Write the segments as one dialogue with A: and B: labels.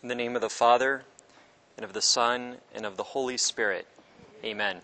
A: In the name of the Father, and of the Son, and of the Holy Spirit. Amen.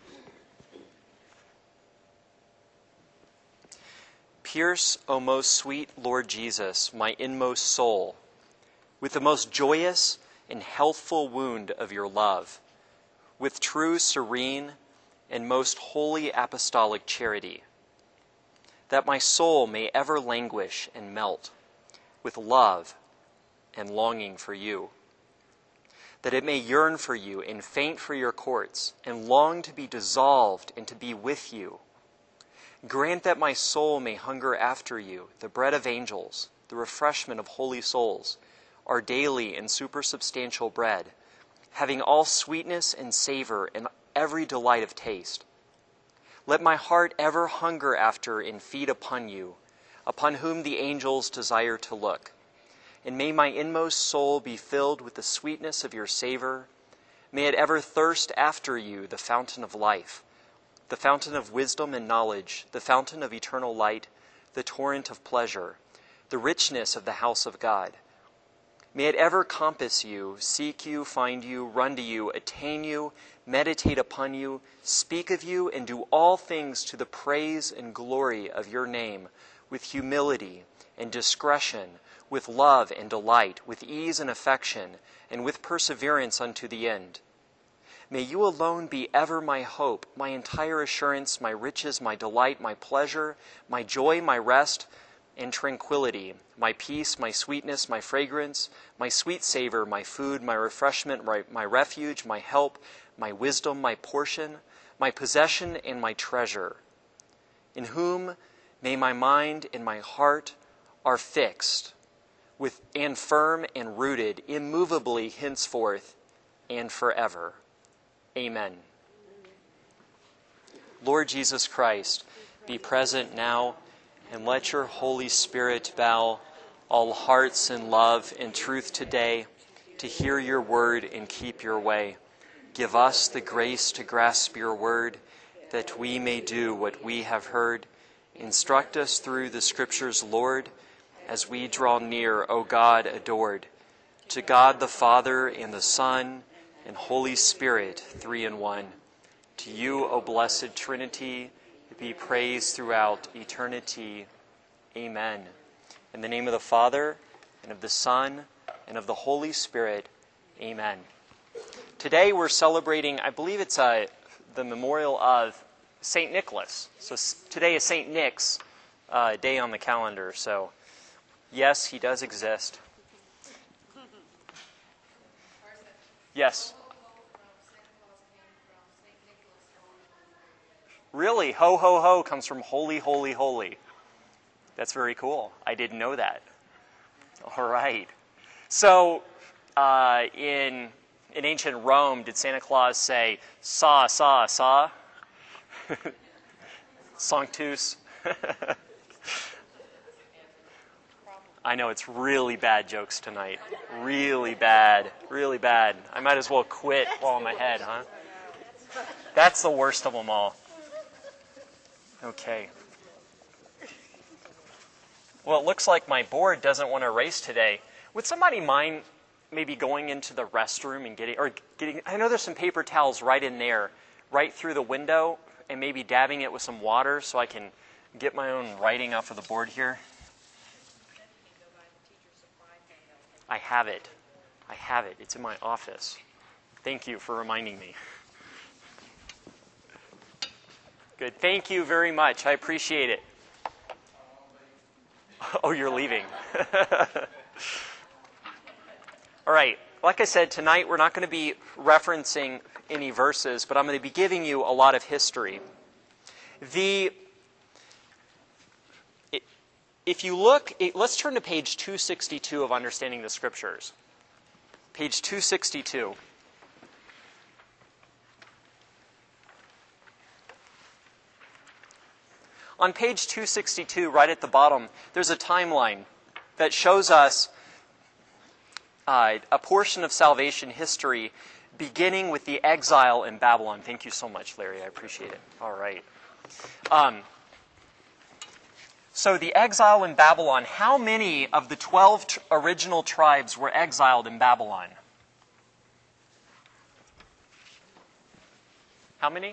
A: Pierce, O most sweet Lord Jesus, my inmost soul, with the most joyous and healthful wound of your love, with true, serene, and most holy apostolic charity, that my soul may ever languish and melt with love and longing for you, that it may yearn for you and faint for your courts, and long to be dissolved and to be with you. Grant that my soul may hunger after you, the bread of angels, the refreshment of holy souls, our daily and supersubstantial bread, having all sweetness and savor and every delight of taste. Let my heart ever hunger after and feed upon you, upon whom the angels desire to look. And may my inmost soul be filled with the sweetness of your savor. May it ever thirst after you, the fountain of life, the fountain of wisdom and knowledge, the fountain of eternal light, the torrent of pleasure, the richness of the house of God. May it ever compass you, seek you, find you, run to you, attain you, meditate upon you, speak of you, and do all things to the praise and glory of your name, with humility and discretion, with love and delight, with ease and affection, and with perseverance unto the end. May you alone be ever my hope, my entire assurance, my riches, my delight, my pleasure, my joy, my rest, and tranquility, my peace, my sweetness, my fragrance, my sweet savor, my food, my refreshment, my refuge, my help, my wisdom, my portion, my possession, and my treasure, in whom may my mind and my heart are fixed, and firm and rooted, immovably henceforth and forever. Amen. Lord Jesus Christ, be present now, and let your Holy Spirit bow all hearts in love and truth today to hear your word and keep your way. Give us the grace to grasp your word, that we may do what we have heard. Instruct us through the Scriptures, Lord, as we draw near, O God adored, to God the Father and the Son and Holy Spirit, three in one. To you, O blessed Trinity, be praised throughout eternity. Amen. In the name of the Father, and of the Son, and of the Holy Spirit. Amen. Today we're celebrating, I believe it's the memorial of St. Nicholas. So today is St. Nick's day on the calendar. So yes, he does exist. Yes. Really? Ho, ho, ho comes from holy, holy, holy. That's very cool. I didn't know that. All right. So in ancient Rome, did Santa Claus say, saw, saw, saw? Sanctus? I know, it's really bad jokes tonight. Really bad. Really bad. I might as well quit while I'm ahead, huh? That's the worst of them all. Okay. Well, it looks like my board doesn't want to erase today. Would somebody mind maybe going into the restroom and getting, I know there's some paper towels right in there, right through the window, and maybe dabbing it with some water so I can get my own writing off of the board here. I have it. It's in my office. Thank you for reminding me. Good. Thank you very much. I appreciate it. Oh, you're leaving. All right. Like I said, tonight we're not going to be referencing any verses, but I'm going to be giving you a lot of history. If you look, let's turn to page 262 of Understanding the Scriptures. Page 262. On page 262, right at the bottom, there's a timeline that shows us a portion of salvation history beginning with the exile in Babylon. Thank you so much, Larry. I appreciate it. All right. So the exile in Babylon, how many of the 12 original tribes were exiled in Babylon? How many?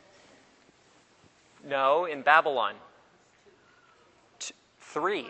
A: No, in Babylon. 3.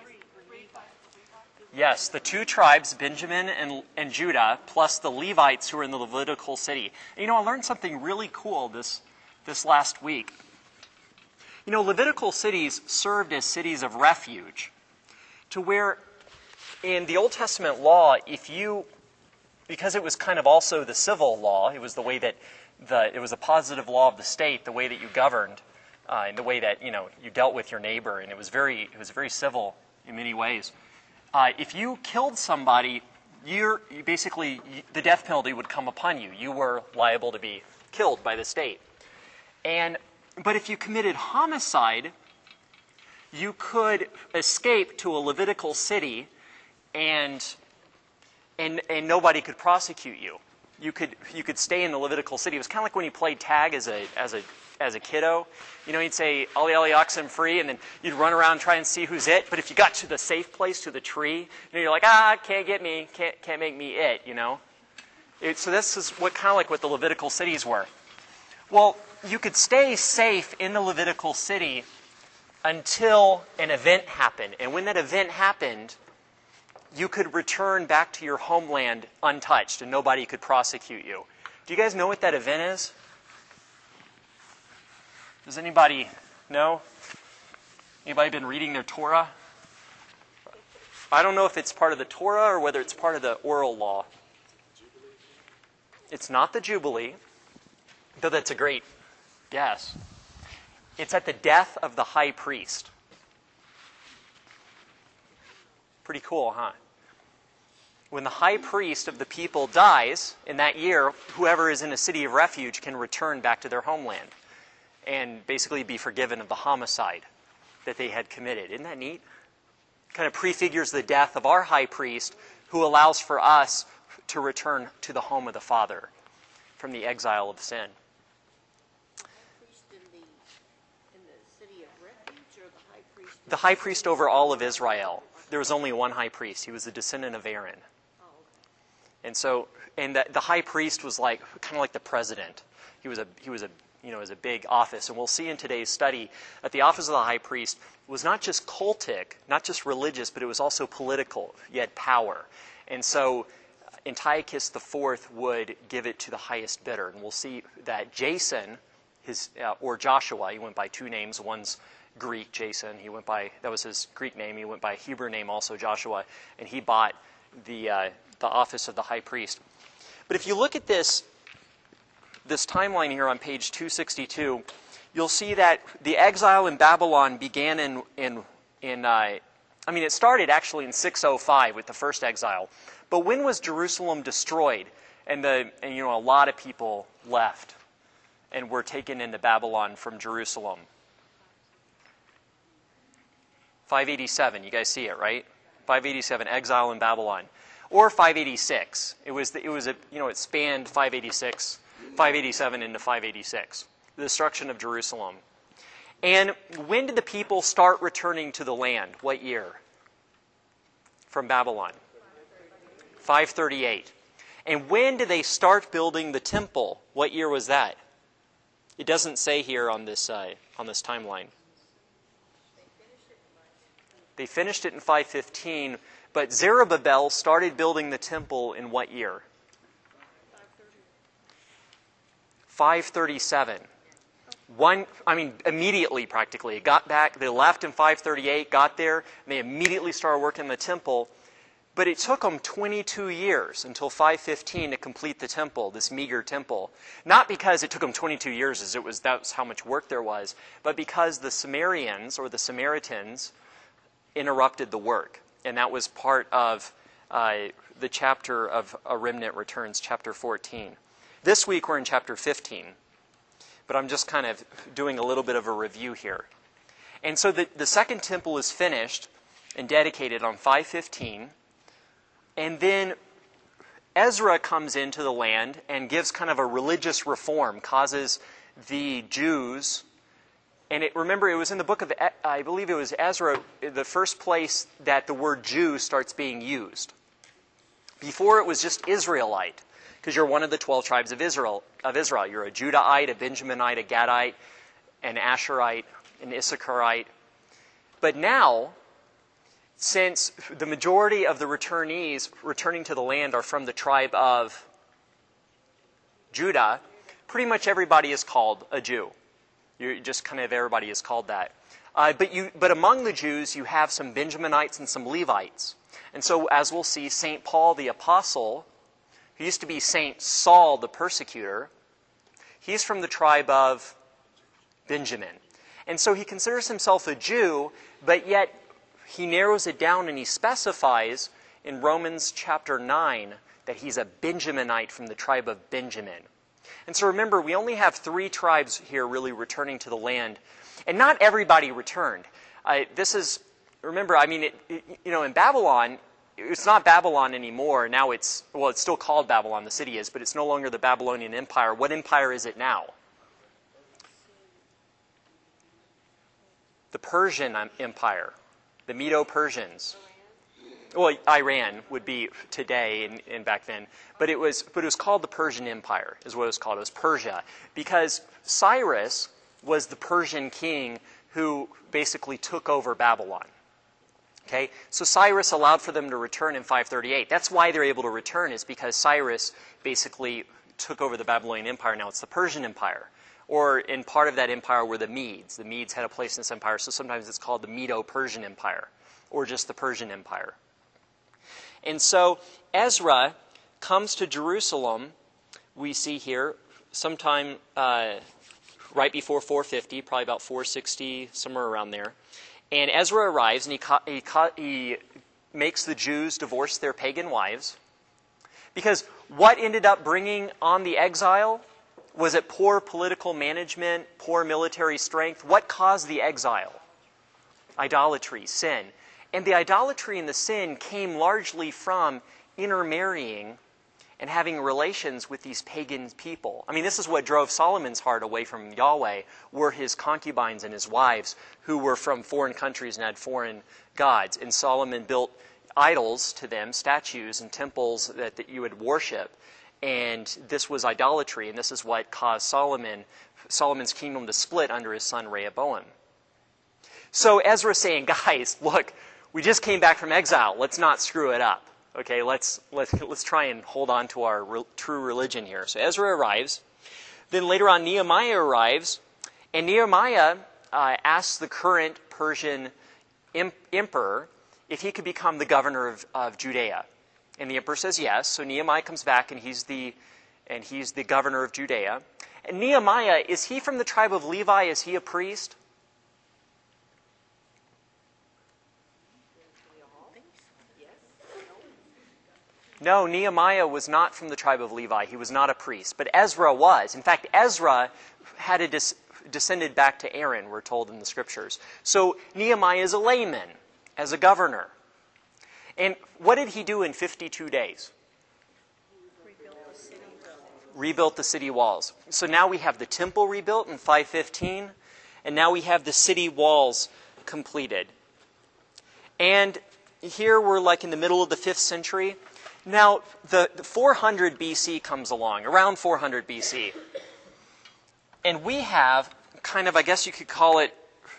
A: Yes, the 2 tribes, Benjamin and Judah, plus the Levites who are in the Levitical city. And, I learned something really cool this last week. Levitical cities served as cities of refuge, to where in the Old Testament law, because it was kind of also the civil law, it was the way that it was a positive law of the state, the way that you governed, and the way that you dealt with your neighbor, and it was very civil in many ways. If you killed somebody, you basically the death penalty would come upon you. You were liable to be killed by the state. But if you committed homicide, you could escape to a Levitical city, and nobody could prosecute you. You could stay in the Levitical city. It was kind of like when you played tag as a kiddo. You'd say, "Ollie, ollie, oxen free," and then you'd run around and try and see who's it. But if you got to the safe place, to the tree, you're like, can't get me, can't make me it, So this is kind of like what the Levitical cities were. Well, you could stay safe in the Levitical city until an event happened. And when that event happened, you could return back to your homeland untouched and nobody could prosecute you. Do you guys know what that event is? Does anybody know? Anybody been reading their Torah? I don't know if it's part of the Torah or whether it's part of the oral law. It's not the Jubilee, though that's a great guess. It's at the death of the high priest. Pretty cool, huh? When the high priest of the people dies, in that year, whoever is in a city of refuge can return back to their homeland and basically be forgiven of the homicide that they had committed. Isn't that neat? Kind of prefigures the death of our high priest, who allows for us to return to the home of the Father from the exile of sin. The high priest over all of Israel. There was only one high priest. He was a descendant of Aaron. And so, the high priest was kind of like the president. He was a big office. And we'll see in today's study that the office of the high priest was not just cultic, not just religious, but it was also political. He had power. And so Antiochus IV would give it to the highest bidder. And we'll see that Jason, or Joshua, he went by 2 names. One's Greek, Jason. That was his Greek name. He went by a Hebrew name also, Joshua. And he bought the office of the high priest. But if you look at this timeline here on page 262, you'll see that the exile in Babylon began it started actually in 605 with the first exile. But when was Jerusalem destroyed? And a lot of people left and were taken into Babylon from Jerusalem. 587, you guys see it, right? 587, exile in Babylon. Or 586. It spanned 587 into 586. The destruction of Jerusalem. And when did the people start returning to the land? What year? From Babylon? 538. And when did they start building the temple? What year was that? It doesn't say here on this timeline. They finished it in 515, but Zerubbabel started building the temple in what year? 537. Immediately practically. It got back, they left in 538, got there, and they immediately started working the temple. But it took them 22 years until 515 to complete the temple, this meager temple. Not because it took them 22 years, that's how much work there was, but because the Samaritans interrupted the work. And that was part of the chapter of A Remnant Returns, chapter 14. This week we're in chapter 15. But I'm just kind of doing a little bit of a review here. And so the second temple is finished and dedicated on 515. And then Ezra comes into the land and gives kind of a religious reform, causes the Jews And remember, it was in the book of, I believe it was Ezra, the first place that the word Jew starts being used. Before it was just Israelite, because you're one of the 12 tribes of Israel. You're a Judahite, a Benjaminite, a Gadite, an Asherite, an Issacharite. But now, since the majority of the returnees returning to the land are from the tribe of Judah, pretty much everybody is called a Jew. Everybody is called that. But among the Jews, you have some Benjaminites and some Levites. And so, as we'll see, St. Paul the Apostle, who used to be St. Saul the persecutor, he's from the tribe of Benjamin. And so he considers himself a Jew, but yet he narrows it down and he specifies in Romans chapter 9 that he's a Benjaminite from the tribe of Benjamin. And so remember, we only have 3 tribes here really returning to the land. And not everybody returned. In Babylon, it's not Babylon anymore. Now it's still called Babylon, the city is, but it's no longer the Babylonian Empire. What empire is it now? The Persian Empire, the Medo-Persians. Well, Iran would be today and back then, but it was called the Persian Empire, is what it was called. It was Persia, because Cyrus was the Persian king who basically took over Babylon. Okay, so Cyrus allowed for them to return in 538. That's why they're able to return, is because Cyrus basically took over the Babylonian Empire. Now it's the Persian Empire. Or in part of that empire were the Medes. The Medes had a place in this empire, so sometimes it's called the Medo-Persian Empire, or just the Persian Empire. And so Ezra comes to Jerusalem, we see here, sometime right before 450, probably about 460, somewhere around there. And Ezra arrives, and he makes the Jews divorce their pagan wives. Because what ended up bringing on the exile? Was it poor political management, poor military strength? What caused the exile? Idolatry, sin. And the idolatry and the sin came largely from intermarrying and having relations with these pagan people. I mean, this is what drove Solomon's heart away from Yahweh, were his concubines and his wives, who were from foreign countries and had foreign gods. And Solomon built idols to them, statues and temples that you would worship. And this was idolatry, and this is what caused Solomon's kingdom to split under his son Rehoboam. So Ezra's saying, guys, look, we just came back from exile. Let's not screw it up. Okay, let's try and hold on to our true religion here. So Ezra arrives. Then later on, Nehemiah arrives, and Nehemiah asks the current Persian emperor if he could become the governor of Judea. And the emperor says yes. So Nehemiah comes back, and he's the governor of Judea. And Nehemiah, is he from the tribe of Levi? Is he a priest? No, Nehemiah was not from the tribe of Levi. He was not a priest. But Ezra was. In fact, Ezra had descended back to Aaron, we're told in the scriptures. So Nehemiah is a layman, as a governor. And what did he do in 52 days? Rebuilt the city walls. So now we have the temple rebuilt in 515, and now we have the city walls completed. And here we're like in the middle of the 5th century. Now, the 400 BC comes along, around 400 BC. And we have kind of, I guess you could call it,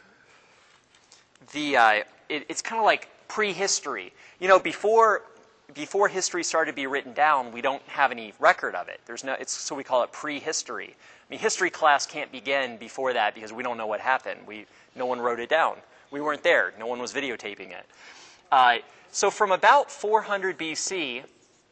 A: it's kind of like prehistory. You know, before history started to be written down, we don't have any record of it. So we call it prehistory. I mean, history class can't begin before that because we don't know what happened. No one wrote it down. We weren't there. No one was videotaping it. So from about 400 BC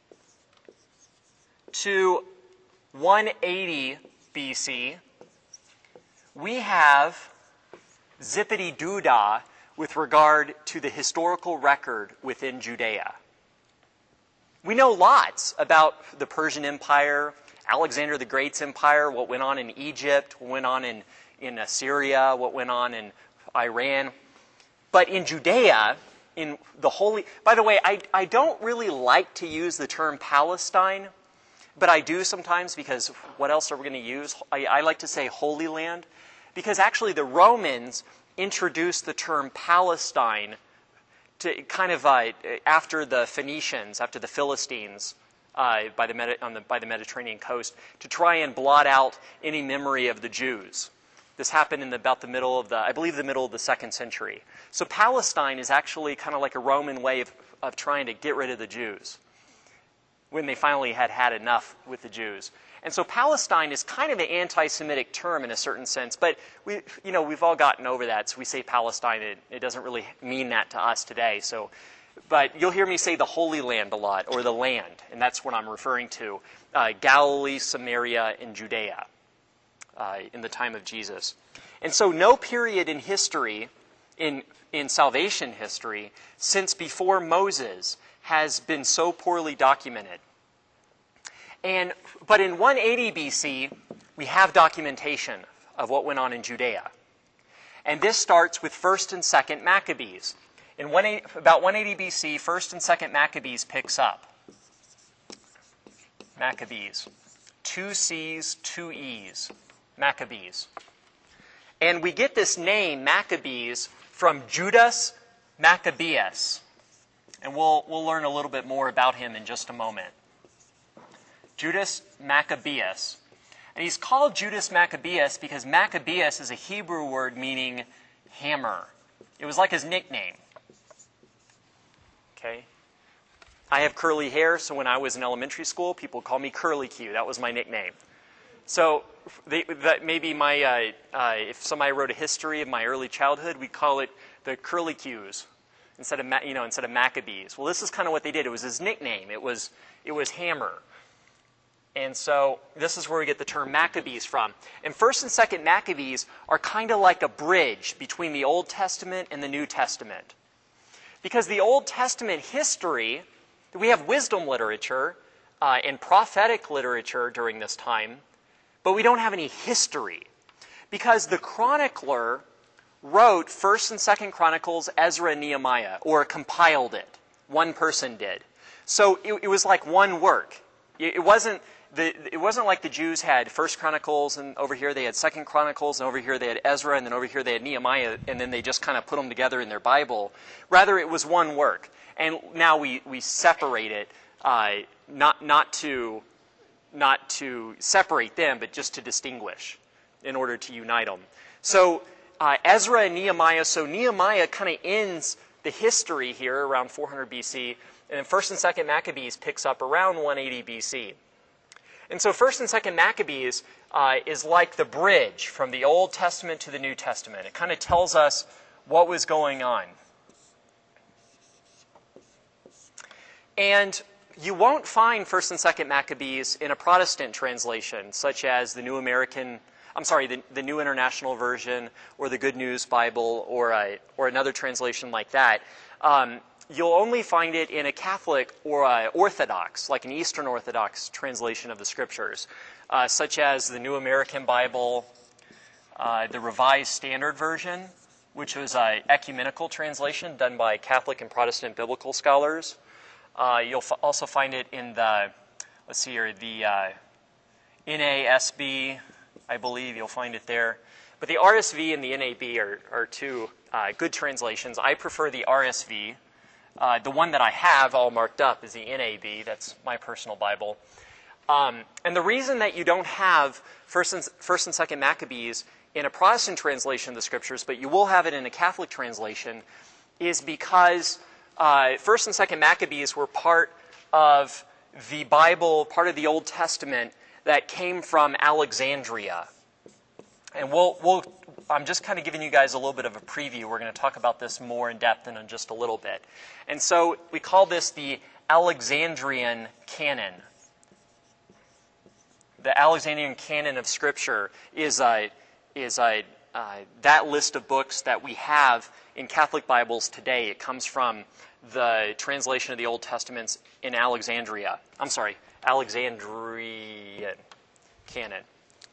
A: to 180 BC, we have zippity-doo-dah with regard to the historical record within Judea. We know lots about the Persian Empire, Alexander the Great's empire, what went on in Egypt, what went on in Assyria, what went on in Iran. But in Judea, in the Holy... By the way, I don't really like to use the term Palestine, but I do sometimes because what else are we going to use? I like to say Holy Land. because actually the Romans introduced the term Palestine to kind of after the Phoenicians, after the Philistines, by the Mediterranean coast, to try and blot out any memory of the Jews. This happened in about the middle of the 2nd century. So Palestine is actually kind of like a Roman way of trying to get rid of the Jews when they finally had enough with the Jews. And so Palestine is kind of an anti-Semitic term in a certain sense, but we've all gotten over that. So we say Palestine, it doesn't really mean that to us today. But you'll hear me say the Holy Land a lot, or the land, and that's what I'm referring to. Galilee, Samaria, and Judea in the time of Jesus. And so no period in history, in salvation history, since before Moses has been so poorly documented. But in 180 BC, we have documentation of what went on in Judea. And this starts with 1st and 2nd Maccabees. In about 180 BC, 1st and 2nd Maccabees picks up. Maccabees. 2 C's, 2 E's. Maccabees. And we get this name, Maccabees, from Judas Maccabeus. And we'll learn a little bit more about him in just a moment. Judas Maccabeus. And he's called Judas Maccabeus because Maccabeus is a Hebrew word meaning hammer. It was like his nickname. Okay? I have curly hair, so when I was in elementary school, people called me Curly Q. That was my nickname. So that maybe if somebody wrote a history of my early childhood, we'd call it the Curly Qs instead of Maccabees. Well, this is kind of what they did. It was his nickname. It was Hammer. And so this is where we get the term Maccabees from. And 1st and 2nd Maccabees are kind of like a bridge between the Old Testament and the New Testament. Because the Old Testament history, we have wisdom literature and prophetic literature during this time, but we don't have any history. Because the chronicler wrote 1st and 2nd Chronicles, Ezra and Nehemiah, or compiled it. One person did. So it was like one work. It wasn't like the Jews had 1st Chronicles, and over here they had 2nd Chronicles, and over here they had Ezra, and then over here they had Nehemiah, and then they just kind of put them together in their Bible. Rather, it was one work. And now we separate it, not to separate them, but just to distinguish in order to unite them. So Ezra and Nehemiah, so Nehemiah kind of ends the history here around 400 BC, and then 1st and 2nd Maccabees picks up around 180 BC. And so 1st and 2nd Maccabees is like the bridge from the Old Testament to the New Testament. It kind of tells us what was going on. And you won't find 1st and 2nd Maccabees in a Protestant translation, such as the New International Version, or the Good News Bible, or another translation like that. You'll only find it in a Catholic or Orthodox, like an Eastern Orthodox translation of the Scriptures, such as the New American Bible, the Revised Standard Version, which was an ecumenical translation done by Catholic and Protestant biblical scholars. You'll also find it in the NASB, I believe you'll find it there. But the RSV and the NAB are two good translations. I prefer the RSV. The one that I have all marked up is the NAB. That's my personal Bible. And the reason that you don't have 1st and 2nd Maccabees in a Protestant translation of the Scriptures, but you will have it in a Catholic translation, is because 1st and 2nd Maccabees were part of the Bible, part of the Old Testament that came from Alexandria. And I'm just kind of giving you guys a little bit of a preview. We're going to talk about this more in depth in just a little bit. And so we call this the Alexandrian canon. The Alexandrian canon of Scripture is that list of books that we have in Catholic Bibles today. It comes from the translation of the Old Testaments in Alexandria. Alexandrian canon.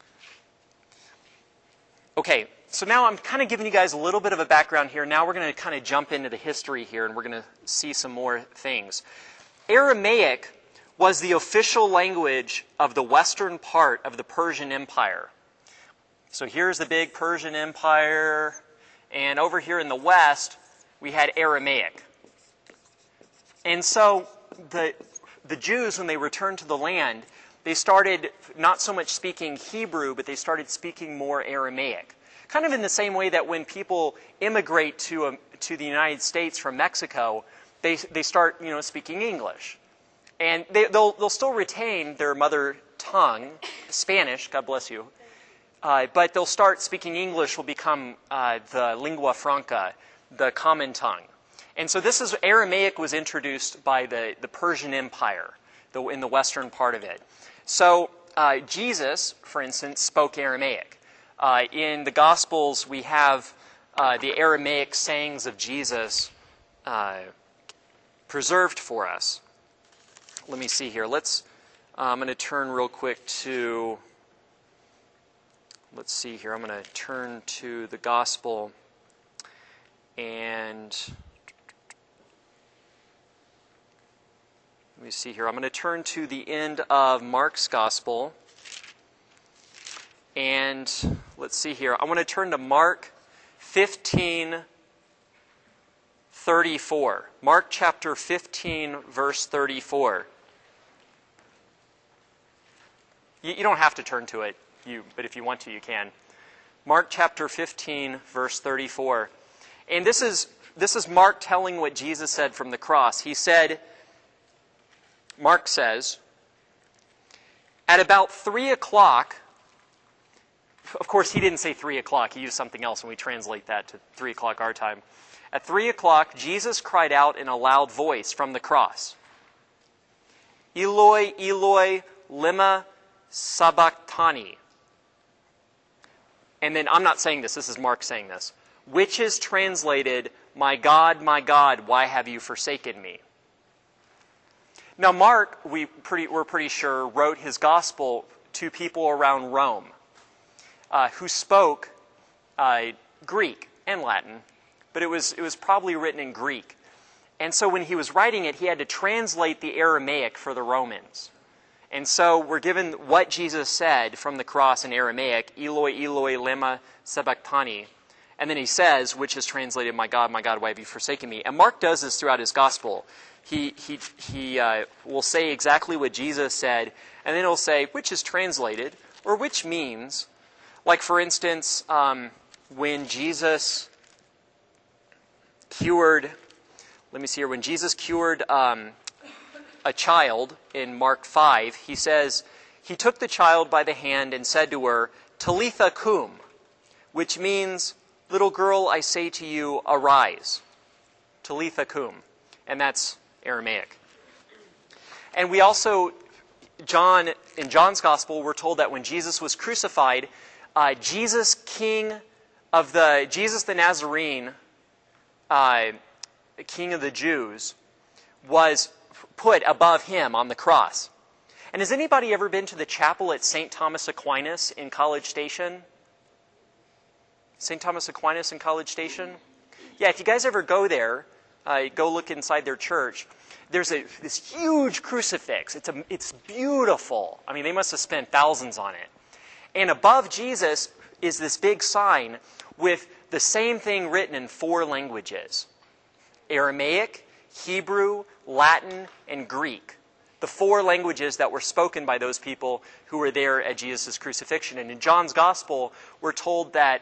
A: Okay, so now I'm kind of giving you guys a little bit of a background here. Now we're going to kind of jump into the history here, and we're going to see some more things. Aramaic was the official language of the western part of the Persian Empire. So here's the big Persian Empire, and over here in the west, we had Aramaic. And so the Jews, when they returned to the land, they started not so much speaking Hebrew, but they started speaking more Aramaic. Kind of in the same way that when people immigrate to the United States from Mexico, they start speaking English. And they'll still retain their mother tongue, Spanish, God bless you, but they'll start speaking English, will become the lingua franca, the common tongue. And so Aramaic was introduced by the Persian Empire in the western part of it. So Jesus, for instance, spoke Aramaic. In the Gospels, we have the Aramaic sayings of Jesus preserved for us. Let me see here. I'm going to turn real quick to, let's see here. I'm going to turn to the Gospel, and let me see here. I'm going to turn to the end of Mark's Gospel, and let's see here. I want to turn to Mark 15:34. Mark chapter 15, verse 34. You don't have to turn to it, but if you want to, you can. Mark chapter 15, verse 34. And this is Mark telling what Jesus said from the cross. Mark says, at about 3 o'clock, of course he didn't say 3 o'clock, he used something else, and we translate that to 3 o'clock our time. At 3 o'clock, Jesus cried out in a loud voice from the cross, Eloi, Eloi, lema sabachthani. And then, I'm not saying this is Mark saying this, which is translated, my God, why have you forsaken me? Now Mark, we're pretty sure, wrote his gospel to people around Rome who spoke Greek and Latin, but it was probably written in Greek. And so when he was writing it, he had to translate the Aramaic for the Romans. And so we're given what Jesus said from the cross in Aramaic, Eloi, Eloi, lema sabachthani. And then he says, which is translated, my God, why have you forsaken me? And Mark does this throughout his gospel. He will say exactly what Jesus said, and then he'll say, which is translated, or which means. Like, for instance, when Jesus cured, when Jesus cured a child in Mark 5, he says, he took the child by the hand and said to her, Talitha cum, which means, little girl, I say to you, arise. Talitha cum. And that's Aramaic. And we also, in John's Gospel, we're told that when Jesus was crucified, Jesus the Nazarene, King of the Jews, was put above him on the cross. And has anybody ever been to the chapel at St. Thomas Aquinas in College Station? St. Thomas Aquinas in College Station? Yeah, if you guys ever go there, go look inside their church. There's this huge crucifix. It's beautiful. I mean, they must have spent thousands on it. And above Jesus is this big sign with the same thing written in 4 languages: Aramaic, Hebrew, Latin, and Greek. The 4 languages that were spoken by those people who were there at Jesus' crucifixion. And in John's Gospel, we're told that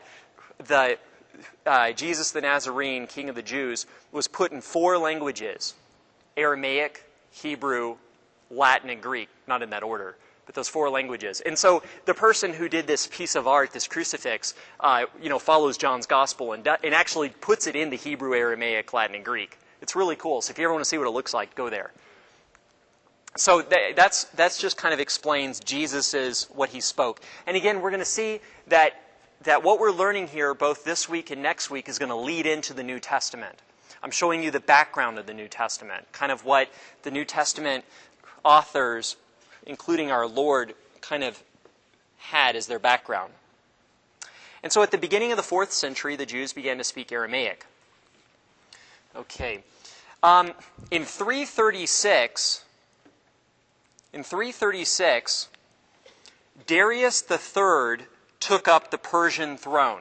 A: Jesus the Nazarene, King of the Jews, was put in 4 languages: Aramaic, Hebrew, Latin, and Greek. Not in that order, but those 4 languages. And so the person who did this piece of art, this crucifix, follows John's Gospel and actually puts it into Hebrew, Aramaic, Latin, and Greek. It's really cool. So if you ever want to see what it looks like, go there. So that's just kind of explains Jesus' what he spoke. And again, we're going to see that what we're learning here, both this week and next week, is going to lead into the New Testament. I'm showing you the background of the New Testament, kind of what the New Testament authors, including our Lord, kind of had as their background. And so at the beginning of the 4th century, the Jews began to speak Aramaic. Okay. In 336, Darius III took up the Persian throne.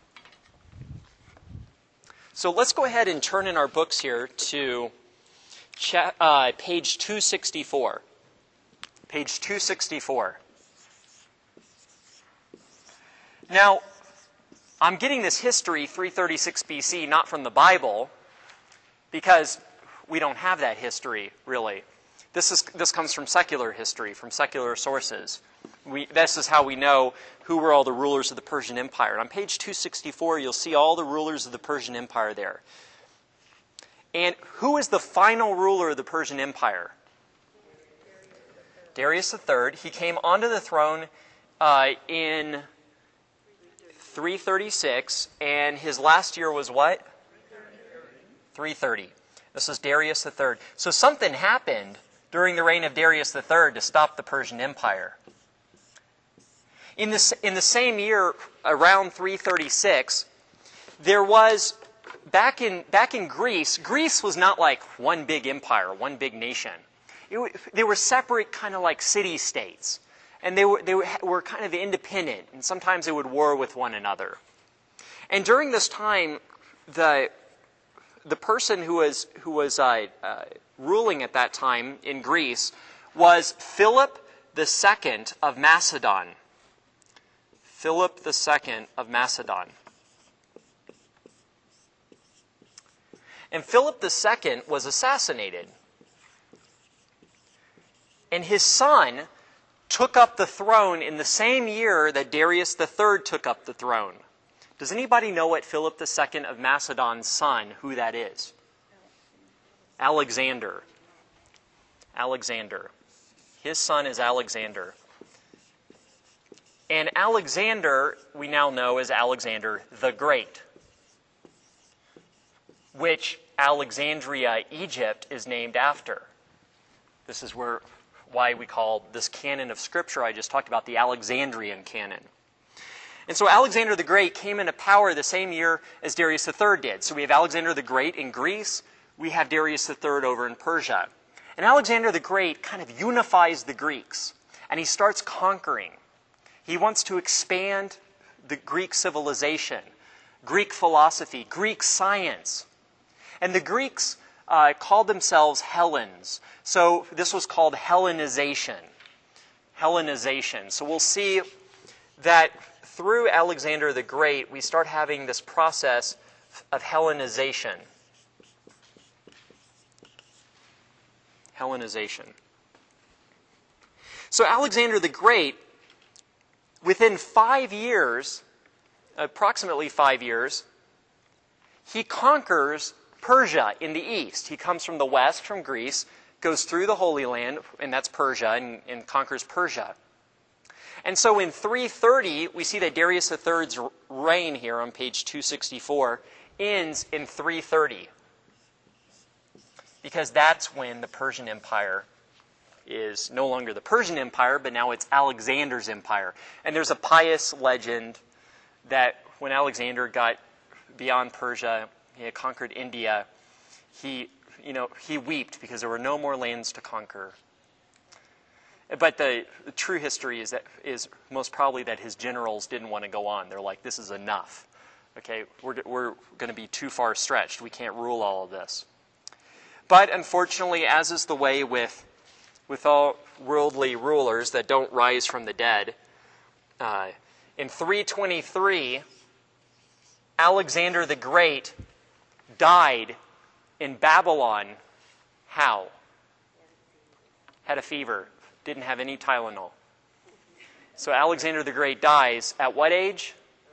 A: So let's go ahead and turn in our books here to page 264. Page 264. Now, I'm getting this history, 336 BC, not from the Bible, because we don't have that history, really. This comes from secular history, from secular sources. This is how we know who were all the rulers of the Persian Empire. And on page 264, you'll see all the rulers of the Persian Empire there. And who is the final ruler of the Persian Empire? Darius III. He came onto the throne in 336, and his last year was what? 330. This is Darius III. So something happened during the reign of Darius III to stop the Persian Empire. In the same year, around 336, there was, back in Greece, Greece was not like one big empire, one big nation. They were separate kind of like city-states. And they were kind of independent, and sometimes they would war with one another. And during this time, the person who was ruling at that time in Greece was Philip II of Macedon. Philip II of Macedon. And Philip II was assassinated. And his son took up the throne in the same year that Darius III took up the throne. Does anybody know what Philip II of Macedon's son, who that is? Alexander. Alexander. His son is Alexander. And Alexander, we now know as Alexander the Great, which Alexandria, Egypt, is named after. This is why we call this canon of Scripture I just talked about the Alexandrian canon. And so Alexander the Great came into power the same year as Darius III did. So we have Alexander the Great in Greece. We have Darius III over in Persia. And Alexander the Great kind of unifies the Greeks. And he starts conquering. He wants to expand the Greek civilization, Greek philosophy, Greek science. And the Greeks called themselves Hellenes. So this was called Hellenization. Hellenization. So we'll see that through Alexander the Great, we start having this process of Hellenization. Hellenization. So Alexander the Great, within 5 years, approximately 5 years, he conquers Persia in the east. He comes from the west, from Greece, goes through the Holy Land, and that's Persia, and conquers Persia. And so in 330, we see that Darius III's reign here on page 264 ends in 330. Because that's when the Persian Empire is no longer the Persian Empire, but now it's Alexander's empire. And there's a pious legend that when Alexander got beyond Persia, he had conquered India, he wept because there were no more lands to conquer. But the true history is most probably that his generals didn't want to go on. They're like, this is enough. Okay, we're going to be too far stretched. We can't rule all of this. But unfortunately, as is the way with all worldly rulers that don't rise from the dead, in 323, Alexander the Great died in Babylon. How? Had a fever. Didn't have any Tylenol. So Alexander the Great dies at what age?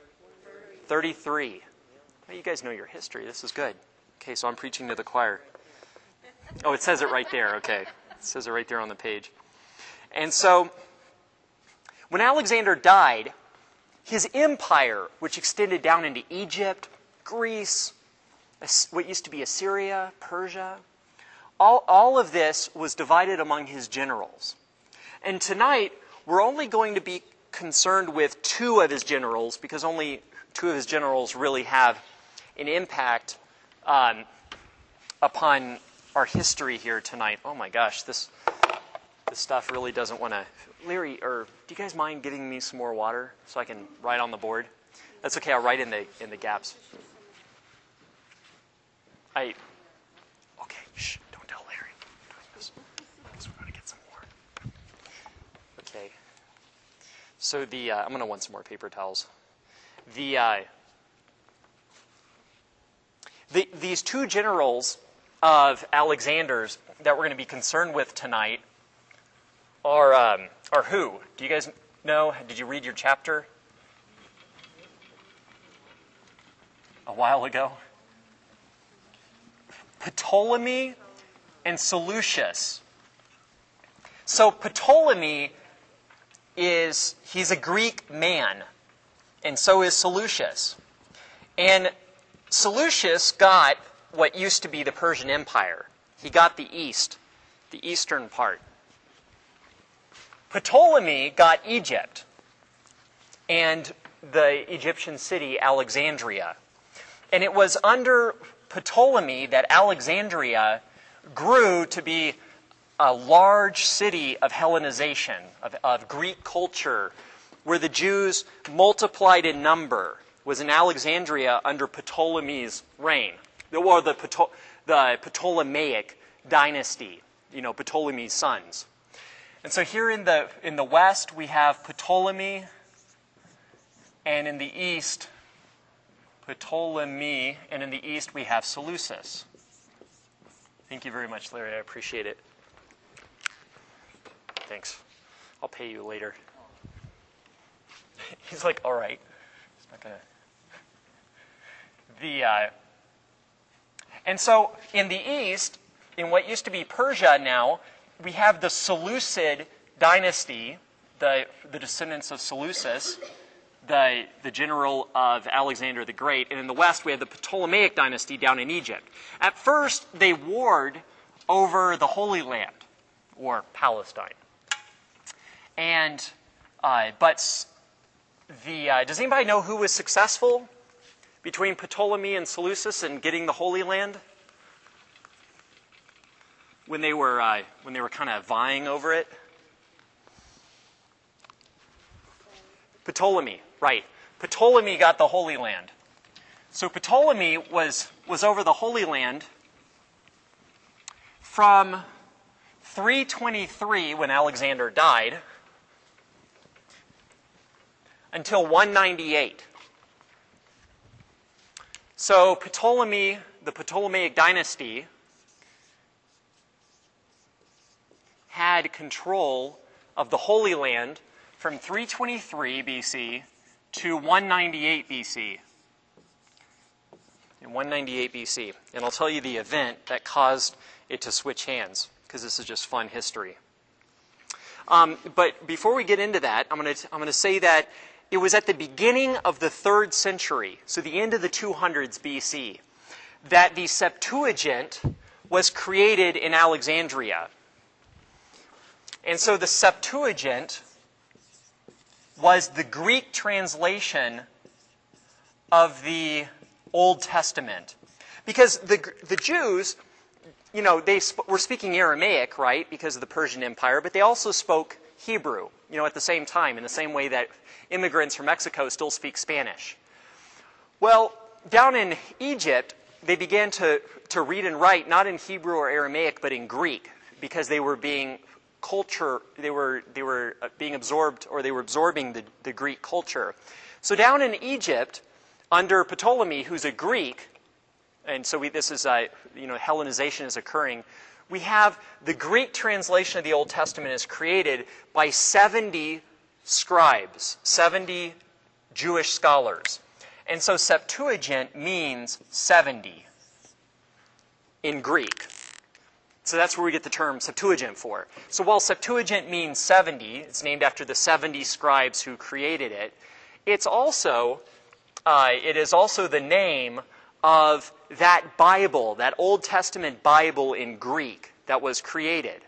A: 33. Well, you guys know your history. This is good. Okay, so I'm preaching to the choir. Oh, it says it right there. Okay. It says it right there on the page. And so, when Alexander died, his empire, which extended down into Egypt, Greece, what used to be Assyria, Persia, all of this was divided among his generals. And tonight, we're only going to be concerned with 2 of his generals, because only 2 of his generals really have an impact upon our history here tonight. Oh my gosh, This stuff really doesn't want to... Larry, or do you guys mind getting me some more water so I can write on the board? That's okay, I'll write in the gaps. Okay, shh, don't tell Larry I'm doing this, because we're going to get some more. Okay. So I'm going to want some more paper towels. These two generals of Alexander's that we're going to be concerned with tonight are who? Do you guys know? Did you read your chapter a while ago? Ptolemy and Seleucus. So Ptolemy he's a Greek man, and so is Seleucus. And Seleucus got what used to be the Persian Empire. He got the east, the eastern part. Ptolemy got Egypt and the Egyptian city Alexandria. And it was under Ptolemy that Alexandria grew to be a large city of Hellenization, of Greek culture, where the Jews multiplied in number, was in Alexandria under Ptolemy's reign, or the Ptolemaic dynasty, Ptolemy's sons. And so here in the west we have Ptolemy, and in the east Ptolemy, and in the east we have Seleucus. Thank you very much, Larry. I appreciate it. Thanks. I'll pay you later. He's like, all right. He's not gonna. And so in the east, in what used to be Persia now, we have the Seleucid dynasty, the descendants of Seleucus, the general of Alexander the Great. And in the west, we have the Ptolemaic dynasty down in Egypt. At first, they warred over the Holy Land, or Palestine. And, does anybody know who was successful between Ptolemy and Seleucus in getting the Holy Land? When they were kind of vying over it? Ptolemy, right. Ptolemy got the Holy Land. So Ptolemy was over the Holy Land from 323, when Alexander died, until 198. So Ptolemy, the Ptolemaic dynasty, had control of the Holy Land from 323 BC to 198 BC. In 198 BC. And I'll tell you the event that caused it to switch hands, because this is just fun history. But before we get into that, I'm going to say that it was at the beginning of the 3rd century, so the end of the 200s BC, that the Septuagint was created in Alexandria. And so the Septuagint was the Greek translation of the Old Testament. Because the Jews, they were speaking Aramaic, right, because of the Persian Empire, but they also spoke Hebrew, at the same time, in the same way that immigrants from Mexico still speak Spanish. Well, down in Egypt, they began to read and write not in Hebrew or Aramaic, but in Greek, because they were being being absorbed, or they were absorbing the Greek culture. So down in Egypt, under Ptolemy, who's a Greek, and so this is Hellenization is occurring. We have the Greek translation of the Old Testament is created by 70 scribes, 70 Jewish scholars. And so Septuagint means 70 in Greek. So that's where we get the term Septuagint for. So while Septuagint means 70, it's named after the 70 scribes who created it, it is also the name of that Bible, that Old Testament Bible in Greek that was created.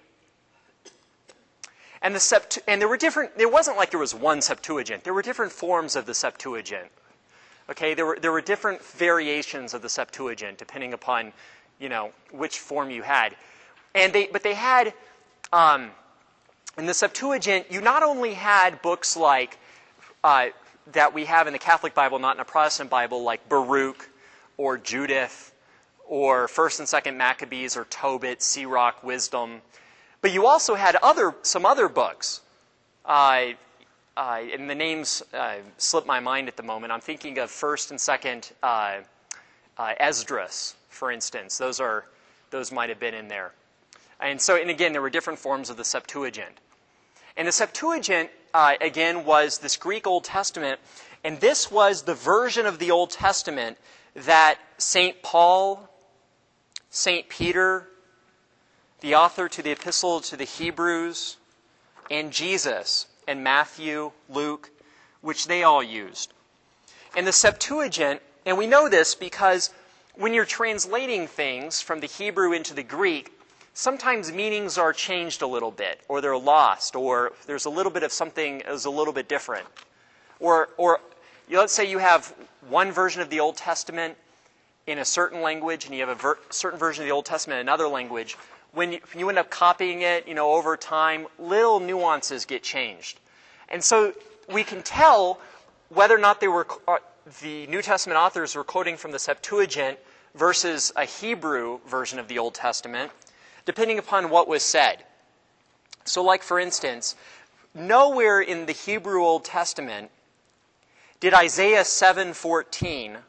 A: And there were different. It wasn't like there was one Septuagint. There were different forms of the Septuagint. Okay, there were different variations of the Septuagint depending upon, which form you had. And they had In the Septuagint, you not only had books like that we have in the Catholic Bible, not in a Protestant Bible, like Baruch or Judith or 1st and 2nd Maccabees or Tobit, Sirach, Wisdom, but you also had some other books. And the names slip my mind at the moment. I'm thinking of 1st and 2nd Esdras, for instance. Those might have been in there. And again, there were different forms of the Septuagint. And the Septuagint, again, was this Greek Old Testament, and this was the version of the Old Testament that St. Paul, St. Peter, the author to the Epistle to the Hebrews, and Jesus, and Matthew, Luke, which they all used. And the Septuagint, and we know this because when you're translating things from the Hebrew into the Greek, sometimes meanings are changed a little bit, or they're lost, or there's a little bit of something that is a little bit different. Or let's say you have one version of the Old Testament in a certain language, and you have a certain version of the Old Testament in another language. When you end up copying it, over time, little nuances get changed. And so we can tell whether or not the New Testament authors were quoting from the Septuagint versus a Hebrew version of the Old Testament, depending upon what was said. So like, for instance, nowhere in the Hebrew Old Testament did Isaiah 7:14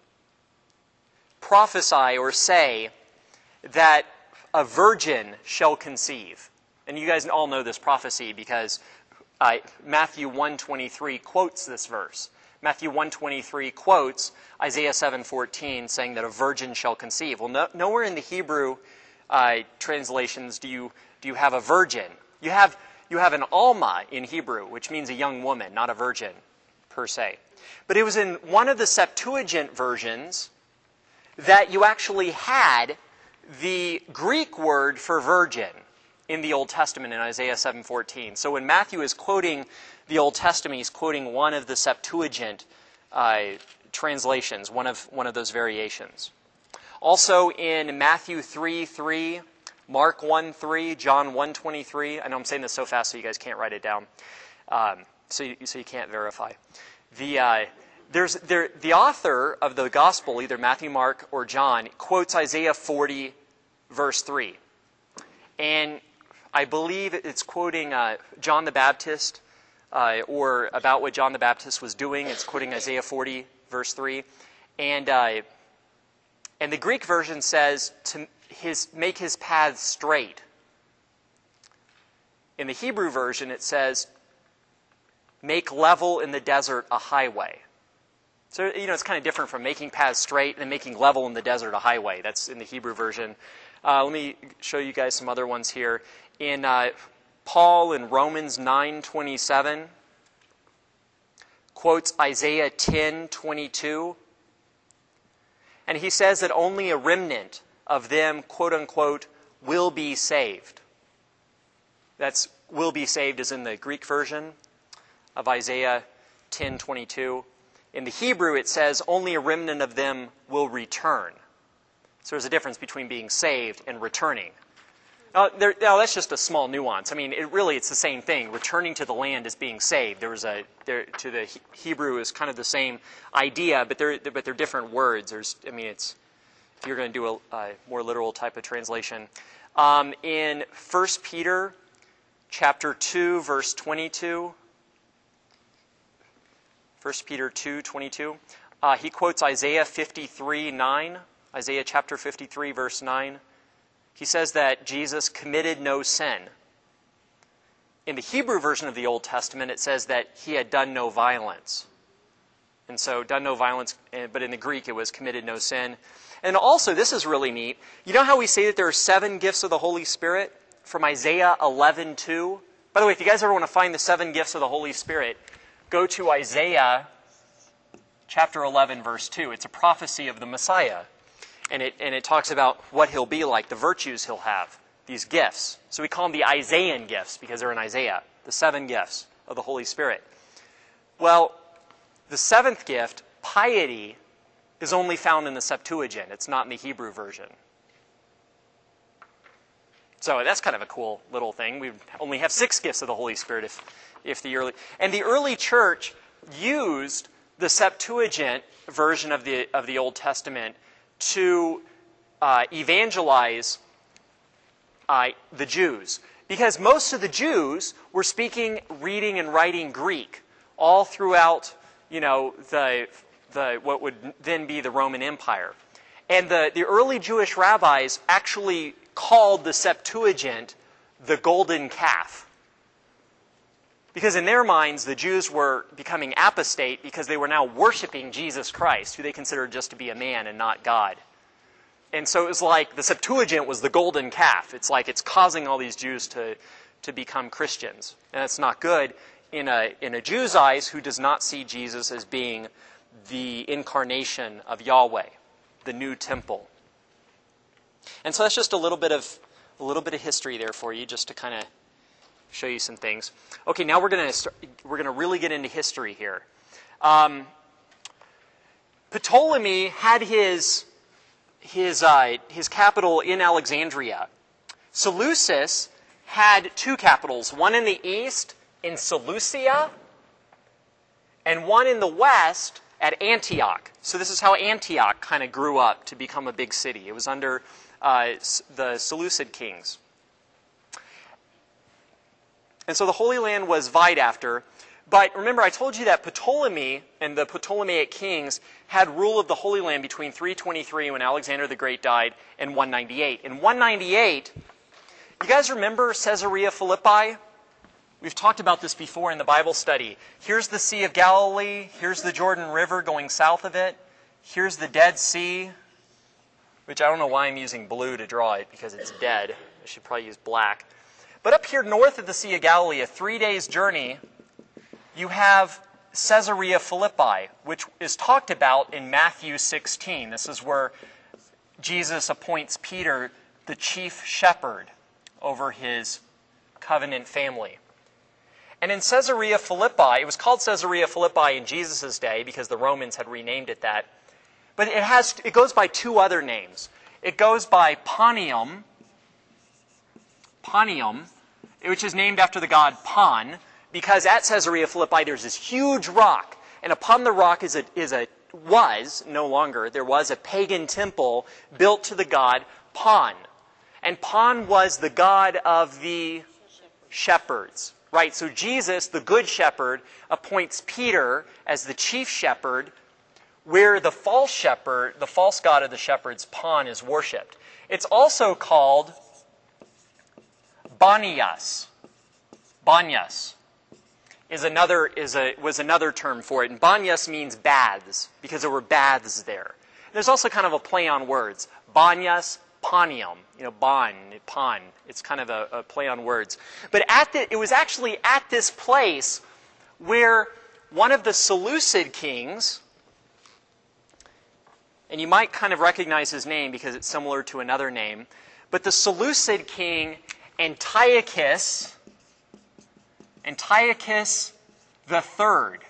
A: prophesy or say that a virgin shall conceive. And you guys all know this prophecy because Matthew 1:23 quotes this verse. Matthew 1:23 quotes Isaiah 7:14 saying that a virgin shall conceive. Well, nowhere in the Hebrew translations do you have a virgin. You have an alma in Hebrew, which means a young woman, not a virgin per se. But it was in one of the Septuagint versions that you actually had the Greek word for virgin in the Old Testament in Isaiah 7:14. So when Matthew is quoting the Old Testament, he's quoting one of the Septuagint translations, one of those variations. Also in Matthew 3:3, Mark 1:3, John 1:23. I know I'm saying this so fast so you guys can't write it down, so you can't verify. The author of the Gospel, either Matthew, Mark, or John, quotes Isaiah 40, verse 3. And I believe it's quoting John the Baptist, or about what John the Baptist was doing. It's quoting Isaiah 40, verse 3. And the Greek version says to make his paths straight. In the Hebrew version, it says, make level in the desert a highway. So, it's kind of different from making paths straight and making level in the desert a highway. That's in the Hebrew version. Let me show you guys some other ones here. In Paul in Romans 9:27, quotes Isaiah 10:22. And he says that only a remnant of them, quote unquote, will be saved. That's will be saved is in the Greek version of Isaiah 10:22. In the Hebrew, it says only a remnant of them will return. So there's a difference between being saved and returning. Now, that's just a small nuance. I mean, it's the same thing. Returning to the land is being saved. To the Hebrew is kind of the same idea, but they're different words. If you're going to do a more literal type of translation. In 1 Peter chapter 2, verse 22, 1 Peter 2:22, he quotes Isaiah 53:9, Isaiah chapter 53, verse 9. He says that Jesus committed no sin. In the Hebrew version of the Old Testament, it says that he had done no violence. And so, done no violence, but in the Greek, it was committed no sin. And also, this is really neat. You know how we say that there are 7 gifts of the Holy Spirit from Isaiah 11:2? By the way, if you guys ever want to find the 7 gifts of the Holy Spirit, go to Isaiah chapter 11, verse 2. It's a prophecy of the Messiah. And it talks about what he'll be like, the virtues he'll have, these gifts. So we call them the Isaiah gifts because they're in Isaiah, the 7 gifts of the Holy Spirit. Well, the 7th gift, piety, is only found in the Septuagint. It's not in the Hebrew version. So that's kind of a cool little thing. We only have 6 gifts of the Holy Spirit if the early church used the Septuagint version of the Old Testament to evangelize the Jews, because most of the Jews were speaking, reading, and writing Greek all throughout, the what would then be the Roman Empire. And the early Jewish rabbis actually called the Septuagint the golden calf. Because in their minds, the Jews were becoming apostate because they were now worshiping Jesus Christ, who they considered just to be a man and not God. And so it was like the Septuagint was the golden calf. It's like it's causing all these Jews to become Christians. And that's not good in a Jew's eyes who does not see Jesus as being the incarnation of Yahweh, the new temple. And so that's just a little bit of history there for you, just to kind of show you some things. Okay, now we're going to really get into history here. Ptolemy had his capital in Alexandria. Seleucus had 2 capitals, one in the east in Seleucia, and one in the west at Antioch. So this is how Antioch kind of grew up to become a big city. It was under the Seleucid kings. And so the Holy Land was vied after. But remember, I told you that Ptolemy and the Ptolemaic kings had rule of the Holy Land between 323, when Alexander the Great died, and 198. In 198, you guys remember Caesarea Philippi? We've talked about this before in the Bible study. Here's the Sea of Galilee. Here's the Jordan River going south of it. Here's the Dead Sea, which I don't know why I'm using blue to draw it, because it's dead. I should probably use black. But up here north of the Sea of Galilee, a 3 days journey, you have Caesarea Philippi, which is talked about in Matthew 16. This is where Jesus appoints Peter the chief shepherd over his covenant family. And in Caesarea Philippi, it was called Caesarea Philippi in Jesus' day because the Romans had renamed it that. But it goes by 2 other names. It goes by Panium, which is named after the god Pan, because at Caesarea Philippi there's this huge rock, and upon the rock there was a pagan temple built to the god Pan. And Pan was the god of the shepherds. Right, so Jesus, the good shepherd, appoints Peter as the chief shepherd, where the false shepherd, the false god of the shepherds, Pan, is worshipped. It's also called Banias. Banias was another term for it. And Banias means baths, because there were baths there. There's also kind of a play on words. Banias, Panium, pan. It's kind of a play on words. But it was actually at this place where one of the Seleucid kings, and you might kind of recognize his name because it's similar to another name, but the Seleucid king Antiochus III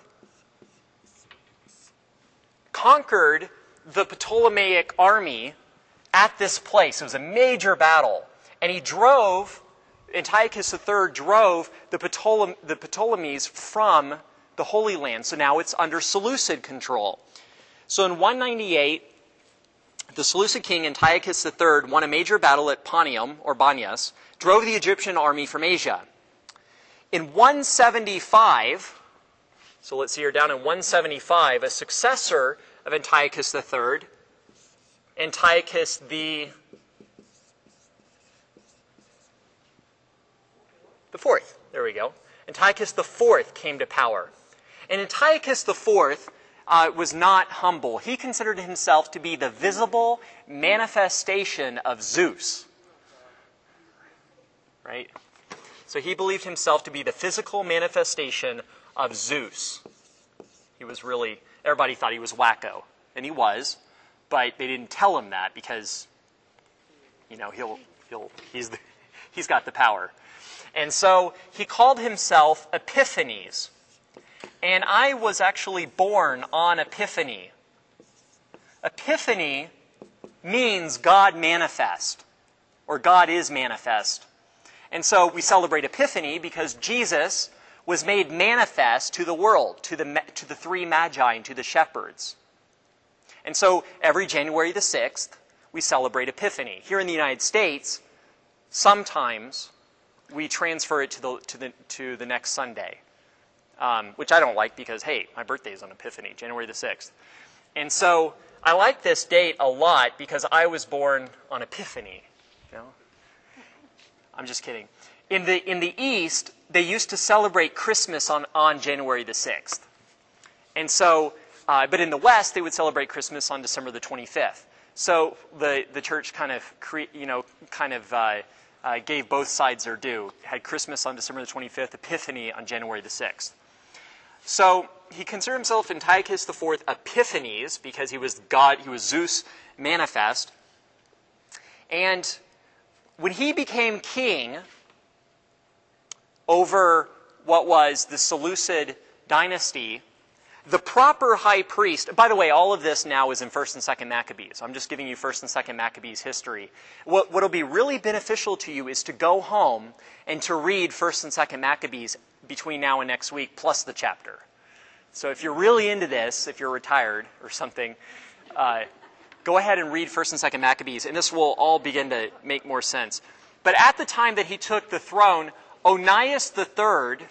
A: conquered the Ptolemaic army at this place. It was a major battle. And Antiochus III drove the Ptolemies from the Holy Land. So now it's under Seleucid control. So in 198, the Seleucid king Antiochus III won a major battle at Panium, or Banias, drove the Egyptian army from Asia. In 175, so let's see here, down in 175, a successor of Antiochus III, Antiochus the fourth. There we go. Antiochus the fourth came to power. And Antiochus the fourth was not humble. He considered himself to be the visible manifestation of Zeus. Right? So he believed himself to be the physical manifestation of Zeus. He was really, everybody thought he was wacko. And he was. But they didn't tell him that because, he's got the power. And so he called himself Epiphanes. And I was actually born on Epiphany. Epiphany means God manifest or God is manifest. And so we celebrate Epiphany because Jesus was made manifest to the world, to the three magi, and to the shepherds. And so every January the 6th, we celebrate Epiphany. Here in the United States, sometimes we transfer it to the next Sunday, which I don't like because, hey, my birthday is on Epiphany, January the 6th. And so I like this date a lot because I was born on Epiphany. You know? I'm just kidding. In the East, they used to celebrate Christmas on January the 6th. And so, but in the West, they would celebrate Christmas on December the 25th. So the church kind of gave both sides their due. Had Christmas on December the 25th, Epiphany on January the 6th. So he considered himself Antiochus IV Epiphanes because he was God, he was Zeus manifest. And when he became king over what was the Seleucid dynasty, the proper high priest, by the way, all of this now is in 1st and 2nd Maccabees. I'm just giving you 1st and 2nd Maccabees history. What will be really beneficial to you is to go home and to read 1st and 2nd Maccabees between now and next week, plus the chapter. So if you're really into this, if you're retired or something, go ahead and read 1st and 2nd Maccabees, and this will all begin to make more sense. But at the time that he took the throne, Onias III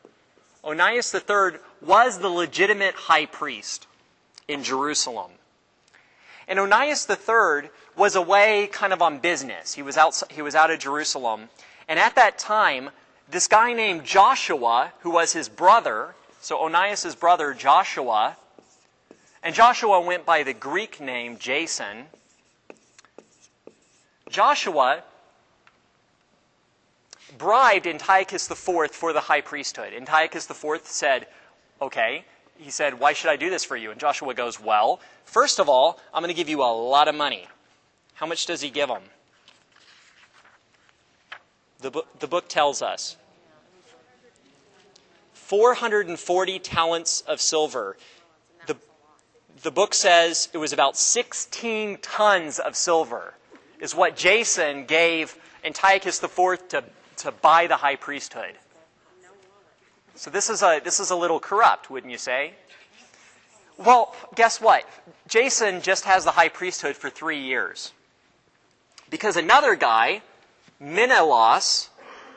A: was the legitimate high priest in Jerusalem. And Onias III was away kind of on business. He was out of Jerusalem. And at that time, this guy named Joshua, who was his brother, so Onias' brother Joshua, and Joshua went by the Greek name Jason. Joshua bribed Antiochus IV for the high priesthood. Antiochus IV said, okay. He said, why should I do this for you? And Joshua goes, well, first of all, I'm going to give you a lot of money. How much does he give him? The book tells us 440 talents of silver. The book says it was about 16 tons of silver is what Jason gave Antiochus IV to buy the high priesthood. So this is a little corrupt, wouldn't you say? Well, guess what? Jason just has the high priesthood for 3 years. Because another guy, Menelaus,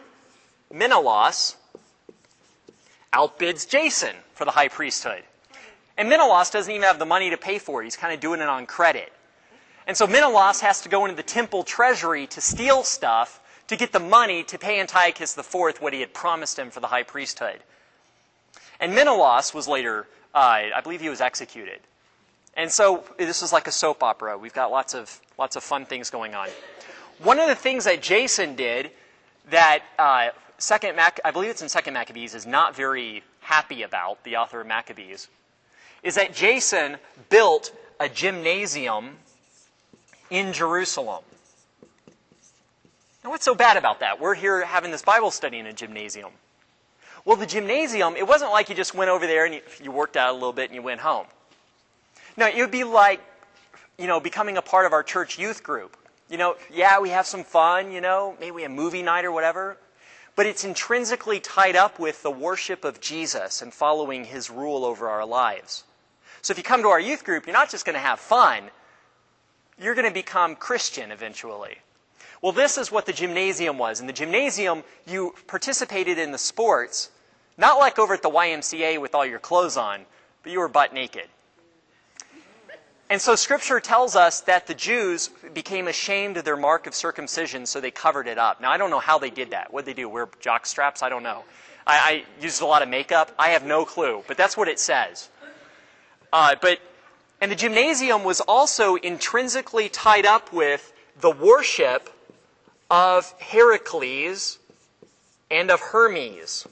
A: outbids Jason for the high priesthood. And Menelaus doesn't even have the money to pay for it. He's kind of doing it on credit. And so Menelaus has to go into the temple treasury to steal stuff to get the money to pay Antiochus IV what he had promised him for the high priesthood. And Menelaus was later, I believe he was executed. And so this is like a soap opera. We've got lots of fun things going on. One of the things that Jason did that I believe it's in 2nd Maccabees, is not very happy about, the author of Maccabees, is that Jason built a gymnasium in Jerusalem. Now, what's so bad about that? We're here having this Bible study in a gymnasium. Well, the gymnasium, it wasn't like you just went over there and you worked out a little bit and you went home. No, it would be like, becoming a part of our church youth group. Yeah, we have some fun, maybe a movie night or whatever. But it's intrinsically tied up with the worship of Jesus and following his rule over our lives. So if you come to our youth group, you're not just going to have fun. You're going to become Christian eventually. Well, this is what the gymnasium was. In the gymnasium, you participated in the sports, not like over at the YMCA with all your clothes on, but you were butt naked. And so Scripture tells us that the Jews became ashamed of their mark of circumcision, so they covered it up. Now, I don't know how they did that. What did they do, wear jock straps? I don't know. I used a lot of makeup. I have no clue, but that's what it says. And the gymnasium was also intrinsically tied up with the worship of Heracles and of Hermes.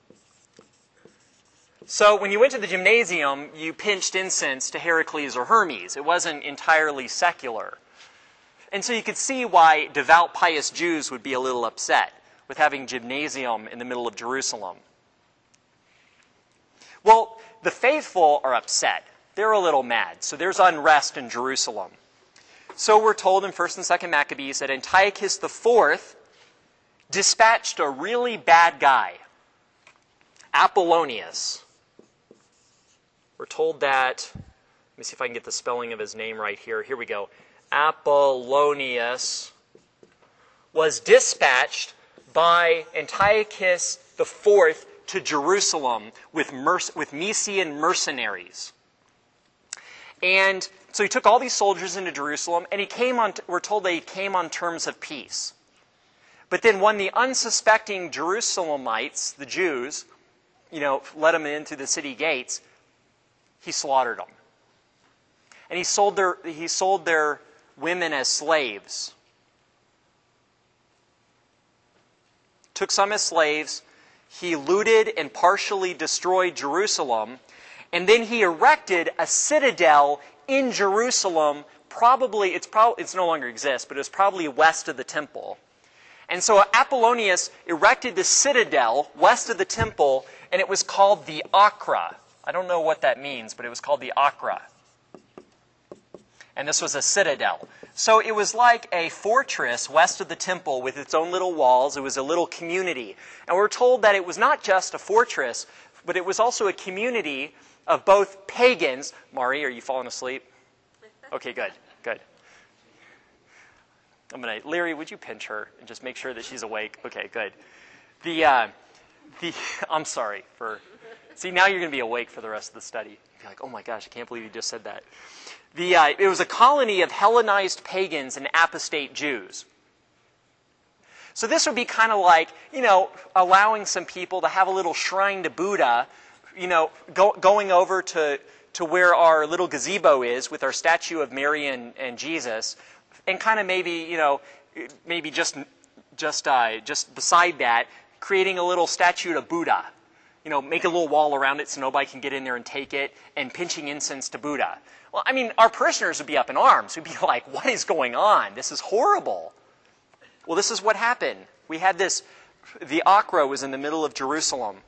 A: So when you went to the gymnasium, you pinched incense to Heracles or Hermes. It wasn't entirely secular. And so you could see why devout, pious Jews would be a little upset with having gymnasium in the middle of Jerusalem. Well, the faithful are upset. They're a little mad. So there's unrest in Jerusalem. So we're told in 1st and 2nd Maccabees that Antiochus IV dispatched a really bad guy, Apollonius. We're told that, let me see if I can get the spelling of his name right here. Here we go. Apollonius was dispatched by Antiochus IV to Jerusalem with Mysian mercenaries. And so he took all these soldiers into Jerusalem, and we're told that he came on terms of peace. But then when the unsuspecting Jerusalemites, the Jews, let them in through the city gates, he slaughtered them. And he sold their women as slaves. Took some as slaves. He looted and partially destroyed Jerusalem. And then he erected a citadel in Jerusalem. It's no longer exists, but it was probably west of the temple. And so Apollonius erected the citadel west of the temple, and it was called the Acra. I don't know what that means, but it was called the Acra. And this was a citadel. So it was like a fortress west of the temple with its own little walls. It was a little community. And we're told that it was not just a fortress, but it was also a community of both pagans. Mari, are you falling asleep? Okay, good. Larry, would you pinch her and just make sure that she's awake? Okay, good. I'm sorry for... See, now you're going to be awake for the rest of the study. You'll be like, oh my gosh, I can't believe you just said that. It was a colony of Hellenized pagans and apostate Jews. So this would be kind of like, allowing some people to have a little shrine to Buddha, going over to where our little gazebo is with our statue of Mary and Jesus, and kind of maybe just beside that, creating a little statue to Buddha. Make a little wall around it so nobody can get in there and take it, and pinching incense to Buddha. Well, our parishioners would be up in arms. We'd be like, what is going on? This is horrible. Well, this is what happened. We had the Acra was in the middle of Jerusalem.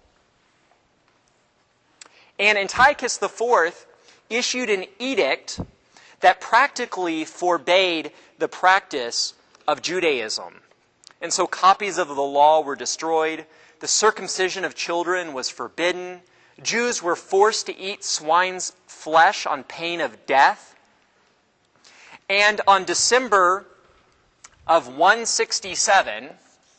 A: And Antiochus IV issued an edict that practically forbade the practice of Judaism. And so copies of the law were destroyed. The circumcision of children was forbidden. Jews were forced to eat swine's flesh on pain of death. And on December of 167,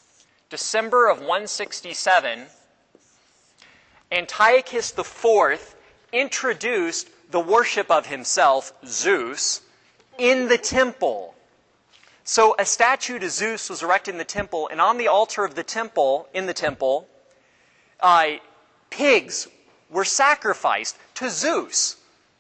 A: Antiochus IV introduced the worship of himself, Zeus, in the temple. So a statue to Zeus was erected in the temple, and on the altar of the temple, pigs were sacrificed to Zeus.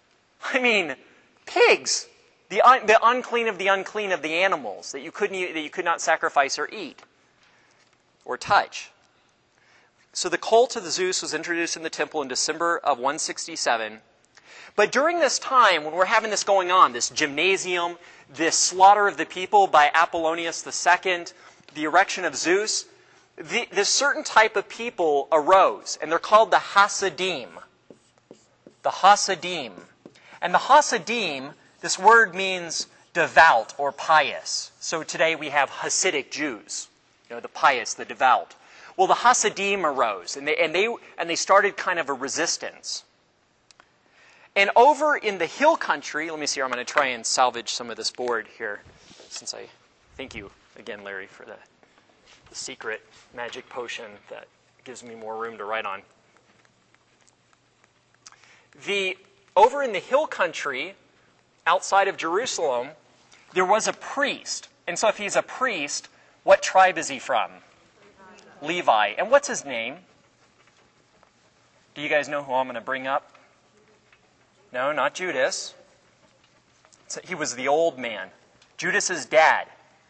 A: Pigs, the unclean of the animals that you could not sacrifice or eat or touch. So the cult of the Zeus was introduced in the temple in December of 167. But during this time, when we're having this going on, this gymnasium, this slaughter of the people by Apollonius II, the erection of Zeus, this certain type of people arose, and they're called the Hasidim. The Hasidim. And the Hasidim, this word means devout or pious. So today we have Hasidic Jews, the pious, the devout. Well, the Hasidim arose, and they started kind of a resistance. And over in the hill country, let me see here, I'm going to try and salvage some of this board here, since I thank you again, Larry, for the secret magic potion that gives me more room to write on. Over in the hill country, outside of Jerusalem, there was a priest. And so if he's a priest, what tribe is he from? Levi. And what's his name? Do you guys know who I'm going to bring up? No, not Judas. He was the old man. Judas's dad.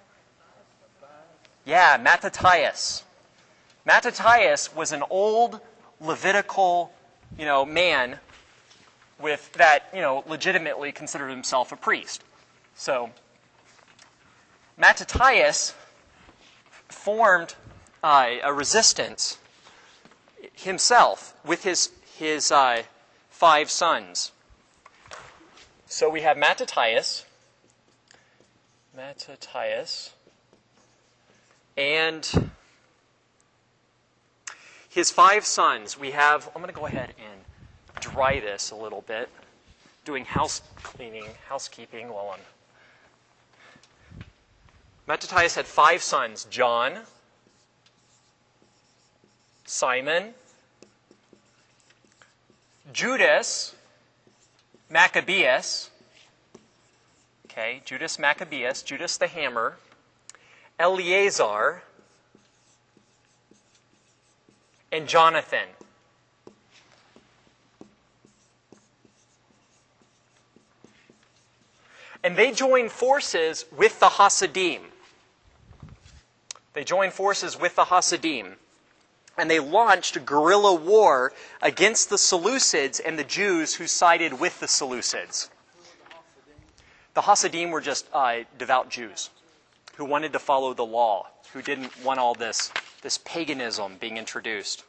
A: Yeah, Mattathias. Mattathias was an old Levitical, man with that, legitimately considered himself a priest. So Mattathias formed a resistance himself with his 5 sons. So we have Mattathias, Mattathias and his 5 sons. We have, I'm going to go ahead and dry this a little bit, doing housekeeping while I'm. Mattathias had 5 sons: John, Simon, Judas Maccabeus, Judas Maccabeus, Judas the Hammer, Eleazar, and Jonathan. And they joined forces with the Hasidim. And they launched a guerrilla war against the Seleucids and the Jews who sided with the Seleucids. The Hasidim were just devout Jews who wanted to follow the law, who didn't want all this paganism being introduced.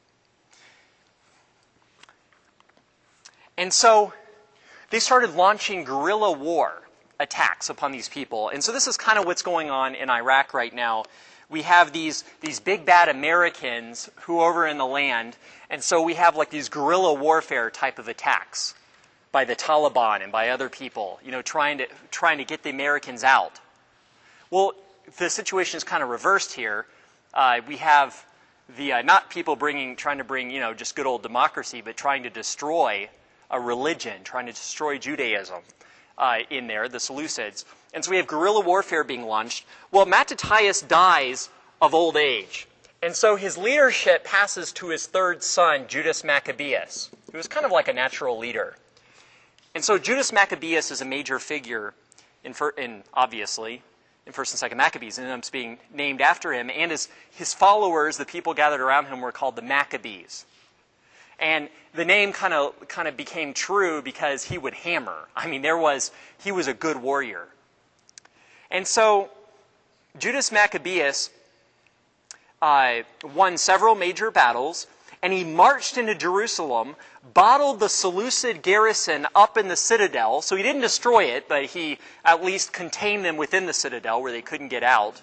A: And so they started launching guerrilla war attacks upon these people. And so this is kind of what's going on in Iraq right now. We have these big bad Americans who are over in the land, and so we have like these guerrilla warfare type of attacks by the Taliban and by other people, trying to get the Americans out. Well, the situation is kind of reversed here. We have the not people trying to bring just good old democracy, but trying to destroy a religion, trying to destroy Judaism in there, the Seleucids. And so we have guerrilla warfare being launched. Well, Mattathias dies of old age. And so his leadership passes to his 3rd son, Judas Maccabeus, who was kind of like a natural leader. And so Judas Maccabeus is a major figure obviously in 1st and 2nd Maccabees, and ends up being named after him. And his followers, the people gathered around him, were called the Maccabees. And the name kind of became true because he would hammer. I mean, he was a good warrior. And so Judas Maccabeus won several major battles, and he marched into Jerusalem, bottled the Seleucid garrison up in the citadel. So he didn't destroy it, but he at least contained them within the citadel where they couldn't get out.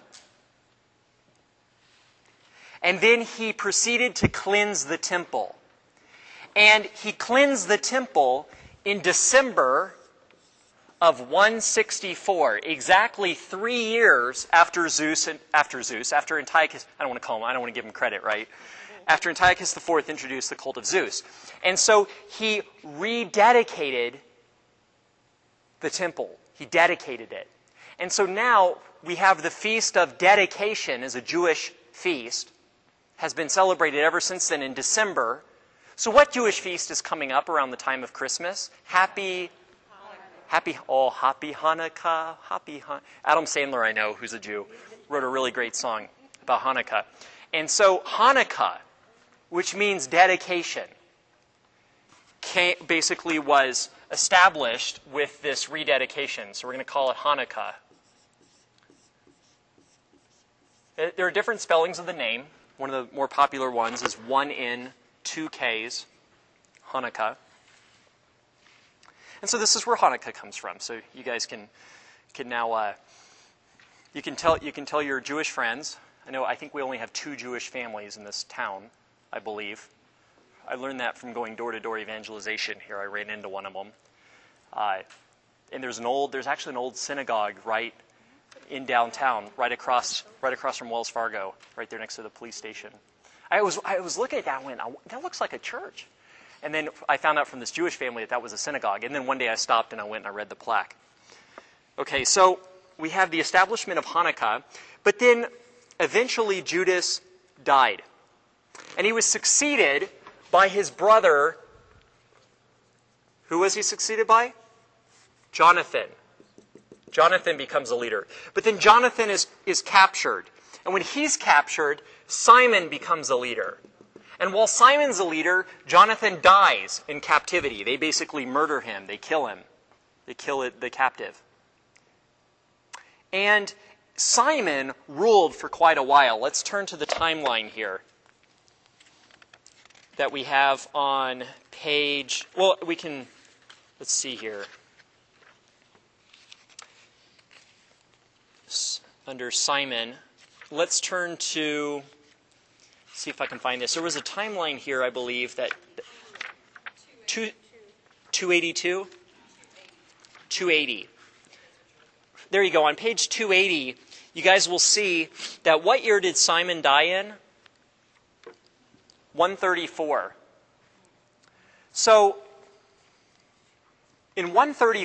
A: And then he proceeded to cleanse the temple. And he cleansed the temple in December of 164, exactly 3 years after Antiochus. I don't want to give him credit, right? After Antiochus IV introduced the cult of Zeus. And so he rededicated the temple. He dedicated it. And so now we have the Feast of Dedication as a Jewish feast. Has been celebrated ever since then in December. So what Jewish feast is coming up around the time of Christmas? Happy Hanukkah. Adam Sandler, I know, who's a Jew, wrote a really great song about Hanukkah. And so Hanukkah, which means dedication, basically was established with this rededication. So we're going to call it Hanukkah. There are different spellings of the name. One of the more popular ones is 1 N, 2 Ks, Hanukkah. And so this is where Hanukkah comes from. So you guys can now you can tell your Jewish friends. I think we only have 2 Jewish families in this town, I believe. I learned that from going door-to-door evangelization here. I ran into one of them. And there's actually an old synagogue right in downtown, right across from Wells Fargo, right there next to the police station. I was looking at that and went, that looks like a church. And then I found out from this Jewish family that was a synagogue. And then one day I stopped and I went and I read the plaque. Okay, so we have the establishment of Hanukkah, but then eventually Judas died. And he was succeeded by his brother. Who was he succeeded by? Jonathan. Jonathan becomes a leader. But then Jonathan is captured. And when he's captured, Simon becomes a leader. And while Simon's a leader, Jonathan dies in captivity. They basically murder him. They kill him. They kill the captive. And Simon ruled for quite a while. Let's turn to the timeline here that we have on page... Well, let's see here. under Simon. Let's turn to, see if I can find this. There was a timeline here, I believe, that 282? 280. There you go. On page 280, you guys will see that what year did Simon die in? 134. So, in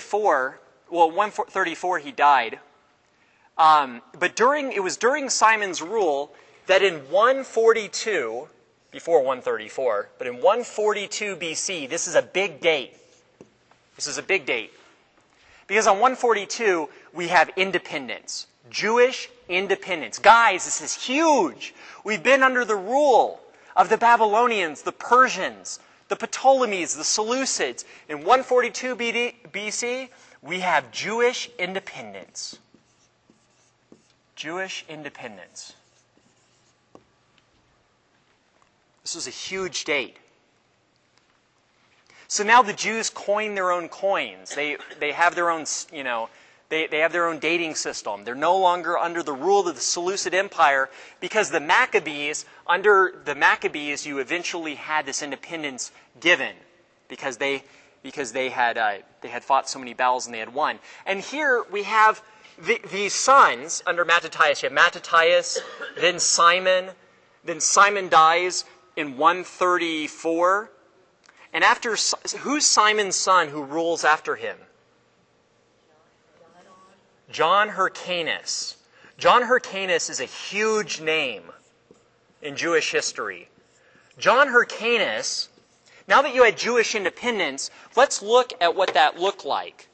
A: 134 he died. But it was during Simon's rule that in 142, before 134, but in 142 BC, this is a big date. This is a big date. Because on 142, we have independence. Jewish independence. Guys, this is huge. We've been under the rule of the Babylonians, the Persians, the Ptolemies, the Seleucids. In 142 BC, we have Jewish independence. Jewish independence. This was a huge date. So now the Jews coin their own coins. They have their own, they have their own dating system. They're no longer under the rule of the Seleucid Empire because the Maccabees, under the Maccabees, you eventually had this independence given because they had fought so many battles and they had won. And here we have these sons under Mattathias. You have Mattathias, then Simon. Then Simon dies in 134. And after, who's Simon's son who rules after him? John Hyrcanus. John Hyrcanus is a huge name in Jewish history. John Hyrcanus, now that you had Jewish independence, let's look at what that looked like.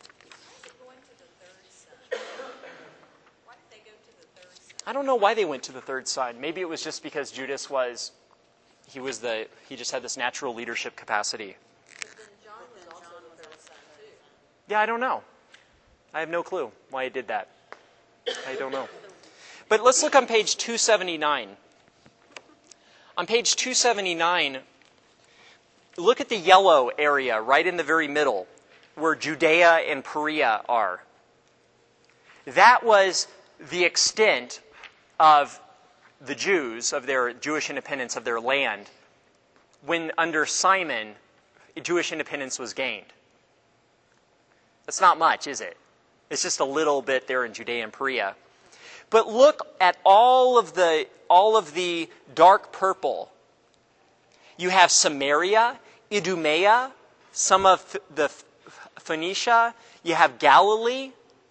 A: I don't know why they went to the third son. Maybe it was just because Judas he just had this natural leadership capacity.
B: But then John was also the third son too.
A: Yeah, I don't know. I have no clue why it did that. I don't know. But let's look on page 279. On page 279, look at the yellow area right in the very middle where Judea and Perea are. That was the extent of the Jews, of their Jewish independence of their land, when under Simon, Jewish independence was gained. That's not much, is it? It's just a little bit there in Judea and Perea. But look at all of the dark purple. You have Samaria, Idumea, some of the Phoenicia. You have Galilee.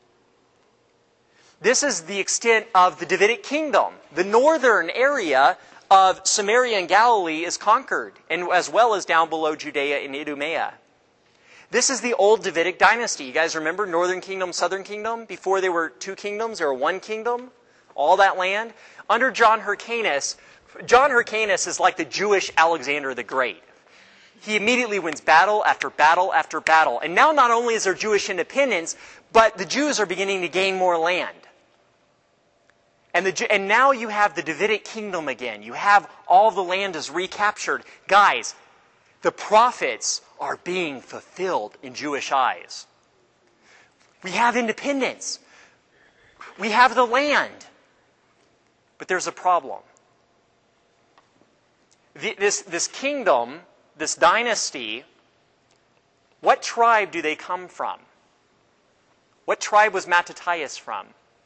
A: This is the extent of the Davidic kingdom. The northern area of Samaria and Galilee is conquered, and as well as down below Judea and Idumea. This is the old Davidic dynasty. You guys remember northern kingdom, southern kingdom? Before there were two kingdoms, there were one kingdom. All that land. Under John Hyrcanus is like the Jewish Alexander the Great. He immediately wins battle after battle after battle. And now not only is there Jewish independence, but the Jews are beginning to gain more land. And now you have the Davidic kingdom again. You have all the land is recaptured. Guys, the prophets are being fulfilled in Jewish eyes. We have independence. We have the land. But there's a problem. This kingdom, this dynasty, what tribe do they come from? What tribe was Mattathias from?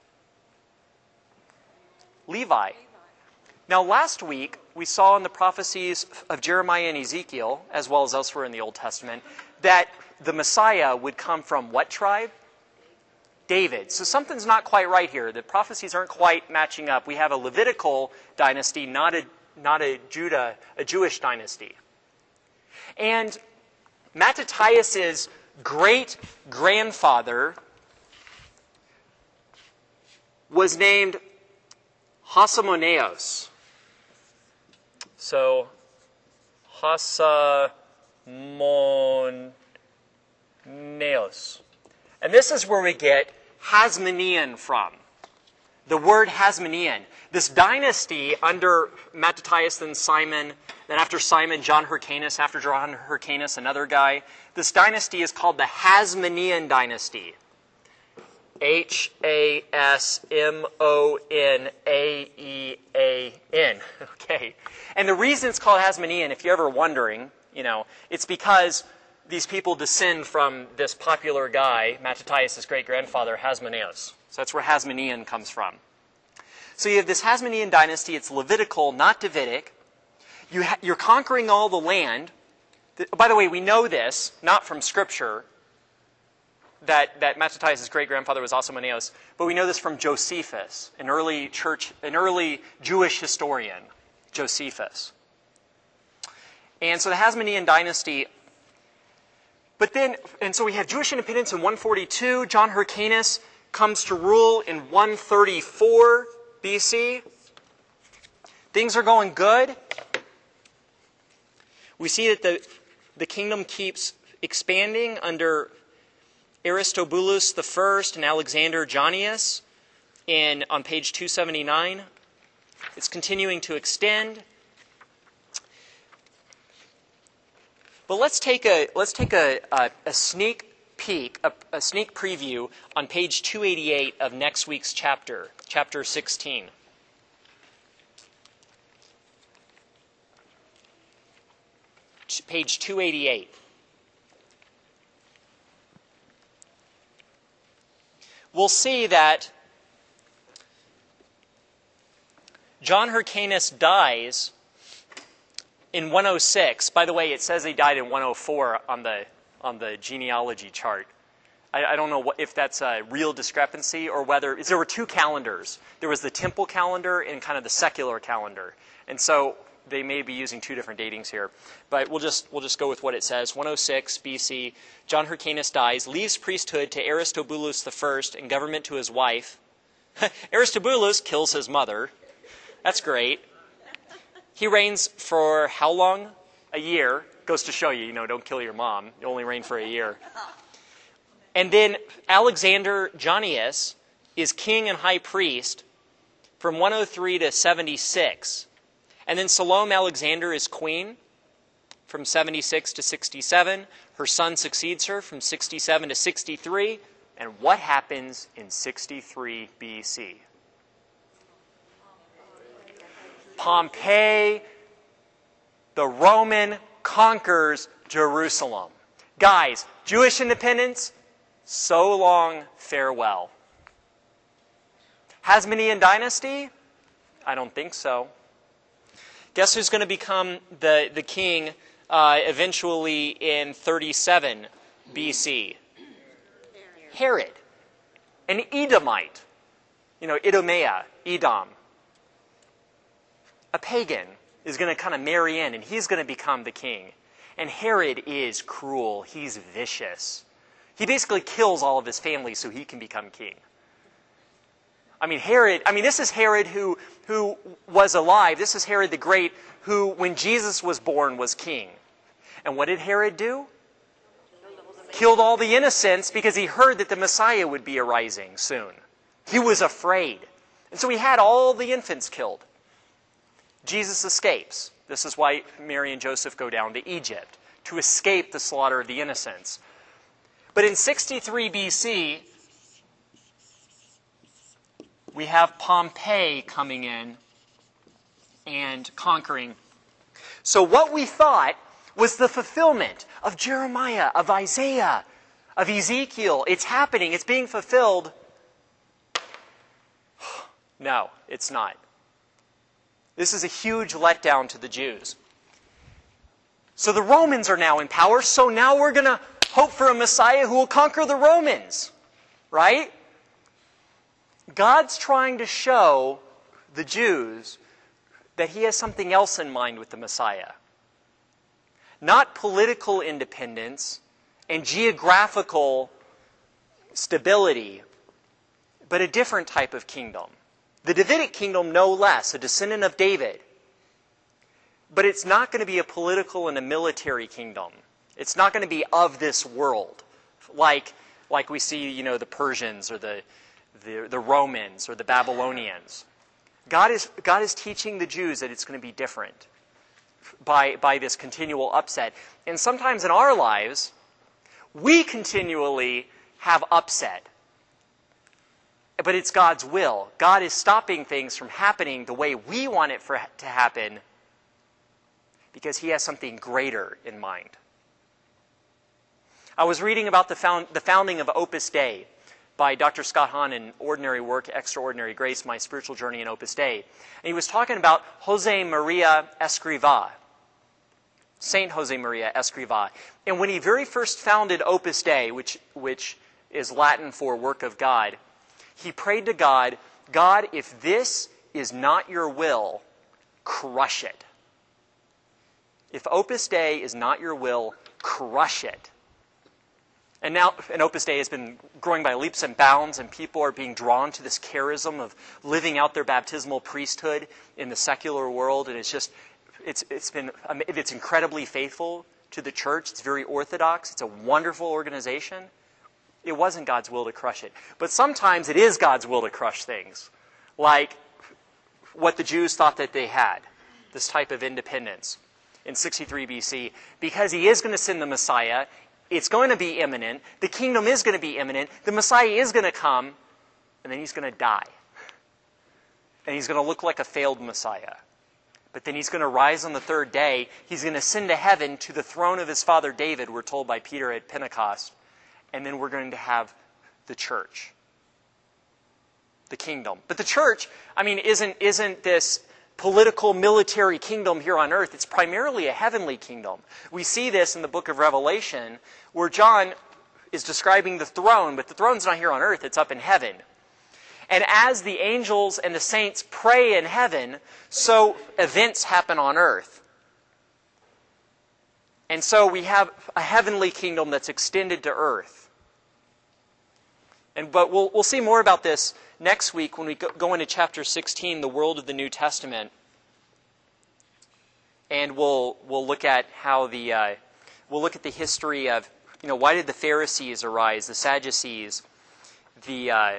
A: Levi. Now, last week, we saw in the prophecies of Jeremiah and Ezekiel, as well as elsewhere in the Old Testament, that the Messiah would come from what tribe? David. So something's not quite right here. The prophecies aren't quite matching up. We have a Levitical dynasty, not a Jewish dynasty. And Mattathias' great-grandfather was named Hasmoneos. So, Hasmoneos. And this is where we get Hasmonean from. The word Hasmonean. This dynasty under Mattathias, then Simon, then after Simon, John Hyrcanus, after John Hyrcanus, another guy. This dynasty is called the Hasmonean dynasty. Hasmonean. Okay. And the reason it's called Hasmonean, if you're ever wondering, it's because these people descend from this popular guy, Mattathias' great-grandfather, Hasmonean. So that's where Hasmonean comes from. So you have this Hasmonean dynasty. It's Levitical, not Davidic. You're conquering all the land. By the way, we know this, not from Scripture, that Mattathias' great-grandfather was Hasmonean, but we know this from Josephus, an early Jewish historian, Josephus. And so the Hasmonean dynasty, so we have Jewish independence in 142. John Hyrcanus comes to rule in 134 BC. Things are going good. We see that the kingdom keeps expanding under Aristobulus I and Alexander Jonius on page 279. It's continuing to extend. But let's take a sneak peek, a sneak preview on page 288 of next week's chapter 16. Page 288. We'll see that John Hyrcanus dies in 106. By the way, it says he died in 104 on the genealogy chart. I don't know if that's a real discrepancy or whether there were two calendars. There was the temple calendar and kind of the secular calendar, and so they may be using two different datings here. But we'll just go with what it says. 106 BC, John Hyrcanus dies, leaves priesthood to Aristobulus I and government to his wife. Aristobulus kills his mother. That's great. He reigns for how long? A year. Goes to show you, don't kill your mom. You only reign for a year. And then Alexander Jonius is king and high priest from 103 to 76. And then Salome Alexander is queen from 76 to 67. Her son succeeds her from 67 to 63. And what happens in 63 BC? Pompey, the Roman, conquers Jerusalem. Guys, Jewish independence, so long, farewell. Hasmonean dynasty? I don't think so. Guess who's going to become the king eventually in 37 BC? Herod, an Edomite. Idumea, Edom. A pagan is going to kind of marry in, and he's going to become the king. And Herod is cruel. He's vicious. He basically kills all of his family so he can become king. This is Herod who was alive. This is Herod the Great who, when Jesus was born, was king. And what did Herod do? Killed all the innocents because he heard that the Messiah would be arising soon. He was afraid. And so he had all the infants killed. Jesus escapes. This is why Mary and Joseph go down to Egypt, to escape the slaughter of the innocents. But in 63 BC, we have Pompey coming in and conquering. So what we thought was the fulfillment of Jeremiah, of Isaiah, of Ezekiel. It's happening. It's being fulfilled. No, it's not. This is a huge letdown to the Jews. So the Romans are now in power, so now we're going to hope for a Messiah who will conquer the Romans, right? God's trying to show the Jews that he has something else in mind with the Messiah. Not political independence and geographical stability, but a different type of kingdom. The Davidic kingdom, no less, a descendant of David. But it's not going to be a political and a military kingdom. It's not going to be of this world, like we see, the Persians or the Romans or the Babylonians. God is teaching the Jews that it's going to be different by this continual upset. And sometimes in our lives, we continually have upset. But it's God's will. God is stopping things from happening the way we want it to happen because he has something greater in mind. I was reading about the founding of Opus Dei by Dr. Scott Hahn in Ordinary Work, Extraordinary Grace, My Spiritual Journey in Opus Dei. And he was talking about Jose Maria Escrivá, Saint Jose Maria Escrivá. And when he very first founded Opus Dei, which is Latin for work of God, he prayed to God, God, if this is not your will, crush it. If Opus Dei is not your will, crush it. And now, Opus Dei has been growing by leaps and bounds, and people are being drawn to this charism of living out their baptismal priesthood in the secular world. And it's incredibly faithful to the church. It's very orthodox. It's a wonderful organization. It wasn't God's will to crush it. But sometimes it is God's will to crush things, like what the Jews thought that they had, this type of independence in 63 BC. Because he is going to send the Messiah, it's going to be imminent, the kingdom is going to be imminent, the Messiah is going to come, and then he's going to die. And he's going to look like a failed Messiah. But then he's going to rise on the third day. He's going to ascend to heaven to the throne of his father David, we're told by Peter at Pentecost. And then we're going to have the church, the kingdom. But the church, isn't this political, military kingdom here on earth. It's primarily a heavenly kingdom. We see this in the book of Revelation, where John is describing the throne, but the throne's not here on earth, it's up in heaven. And as the angels and the saints pray in heaven, so events happen on earth. And so we have a heavenly kingdom that's extended to earth. But we'll see more about this next week when we go into chapter 16, the world of the New Testament. And we'll look at how we'll look at the history of, why did the Pharisees arise, the Sadducees, the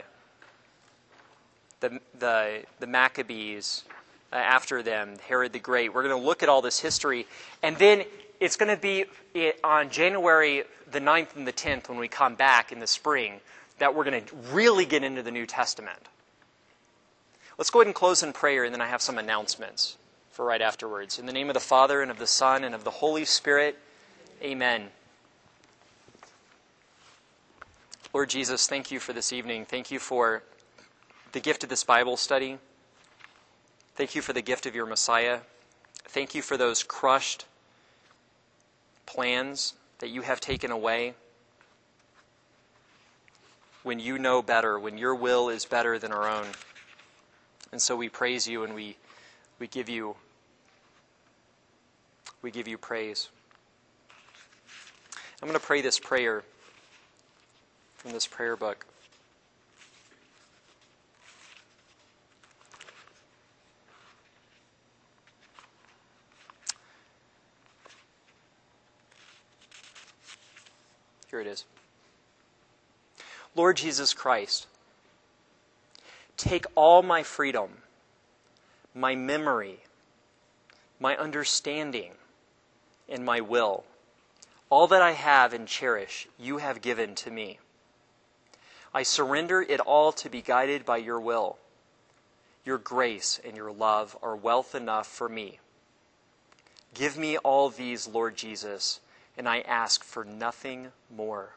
A: Maccabees after them, Herod the Great. We're going to look at all this history. And then it's going to be on January the 9th and the 10th when we come back in the spring that we're going to really get into the New Testament. Let's go ahead and close in prayer, and then I have some announcements for right afterwards. In the name of the Father, and of the Son, and of the Holy Spirit, amen. Lord Jesus, thank you for this evening. Thank you for the gift of this Bible study. Thank you for the gift of your Messiah. Thank you for those crushed plans that you have taken away. When you know better, when your will is better than our own. And so we praise you and we give you praise. I'm going to pray this prayer from this prayer book. Here it is. Lord Jesus Christ, take all my freedom, my memory, my understanding, and my will. All that I have and cherish, you have given to me. I surrender it all to be guided by your will. Your grace and your love are wealth enough for me. Give me all these, Lord Jesus, and I ask for nothing more.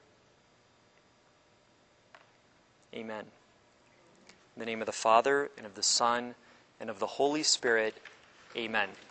A: Amen. In the name of the Father, and of the Son, and of the Holy Spirit, amen.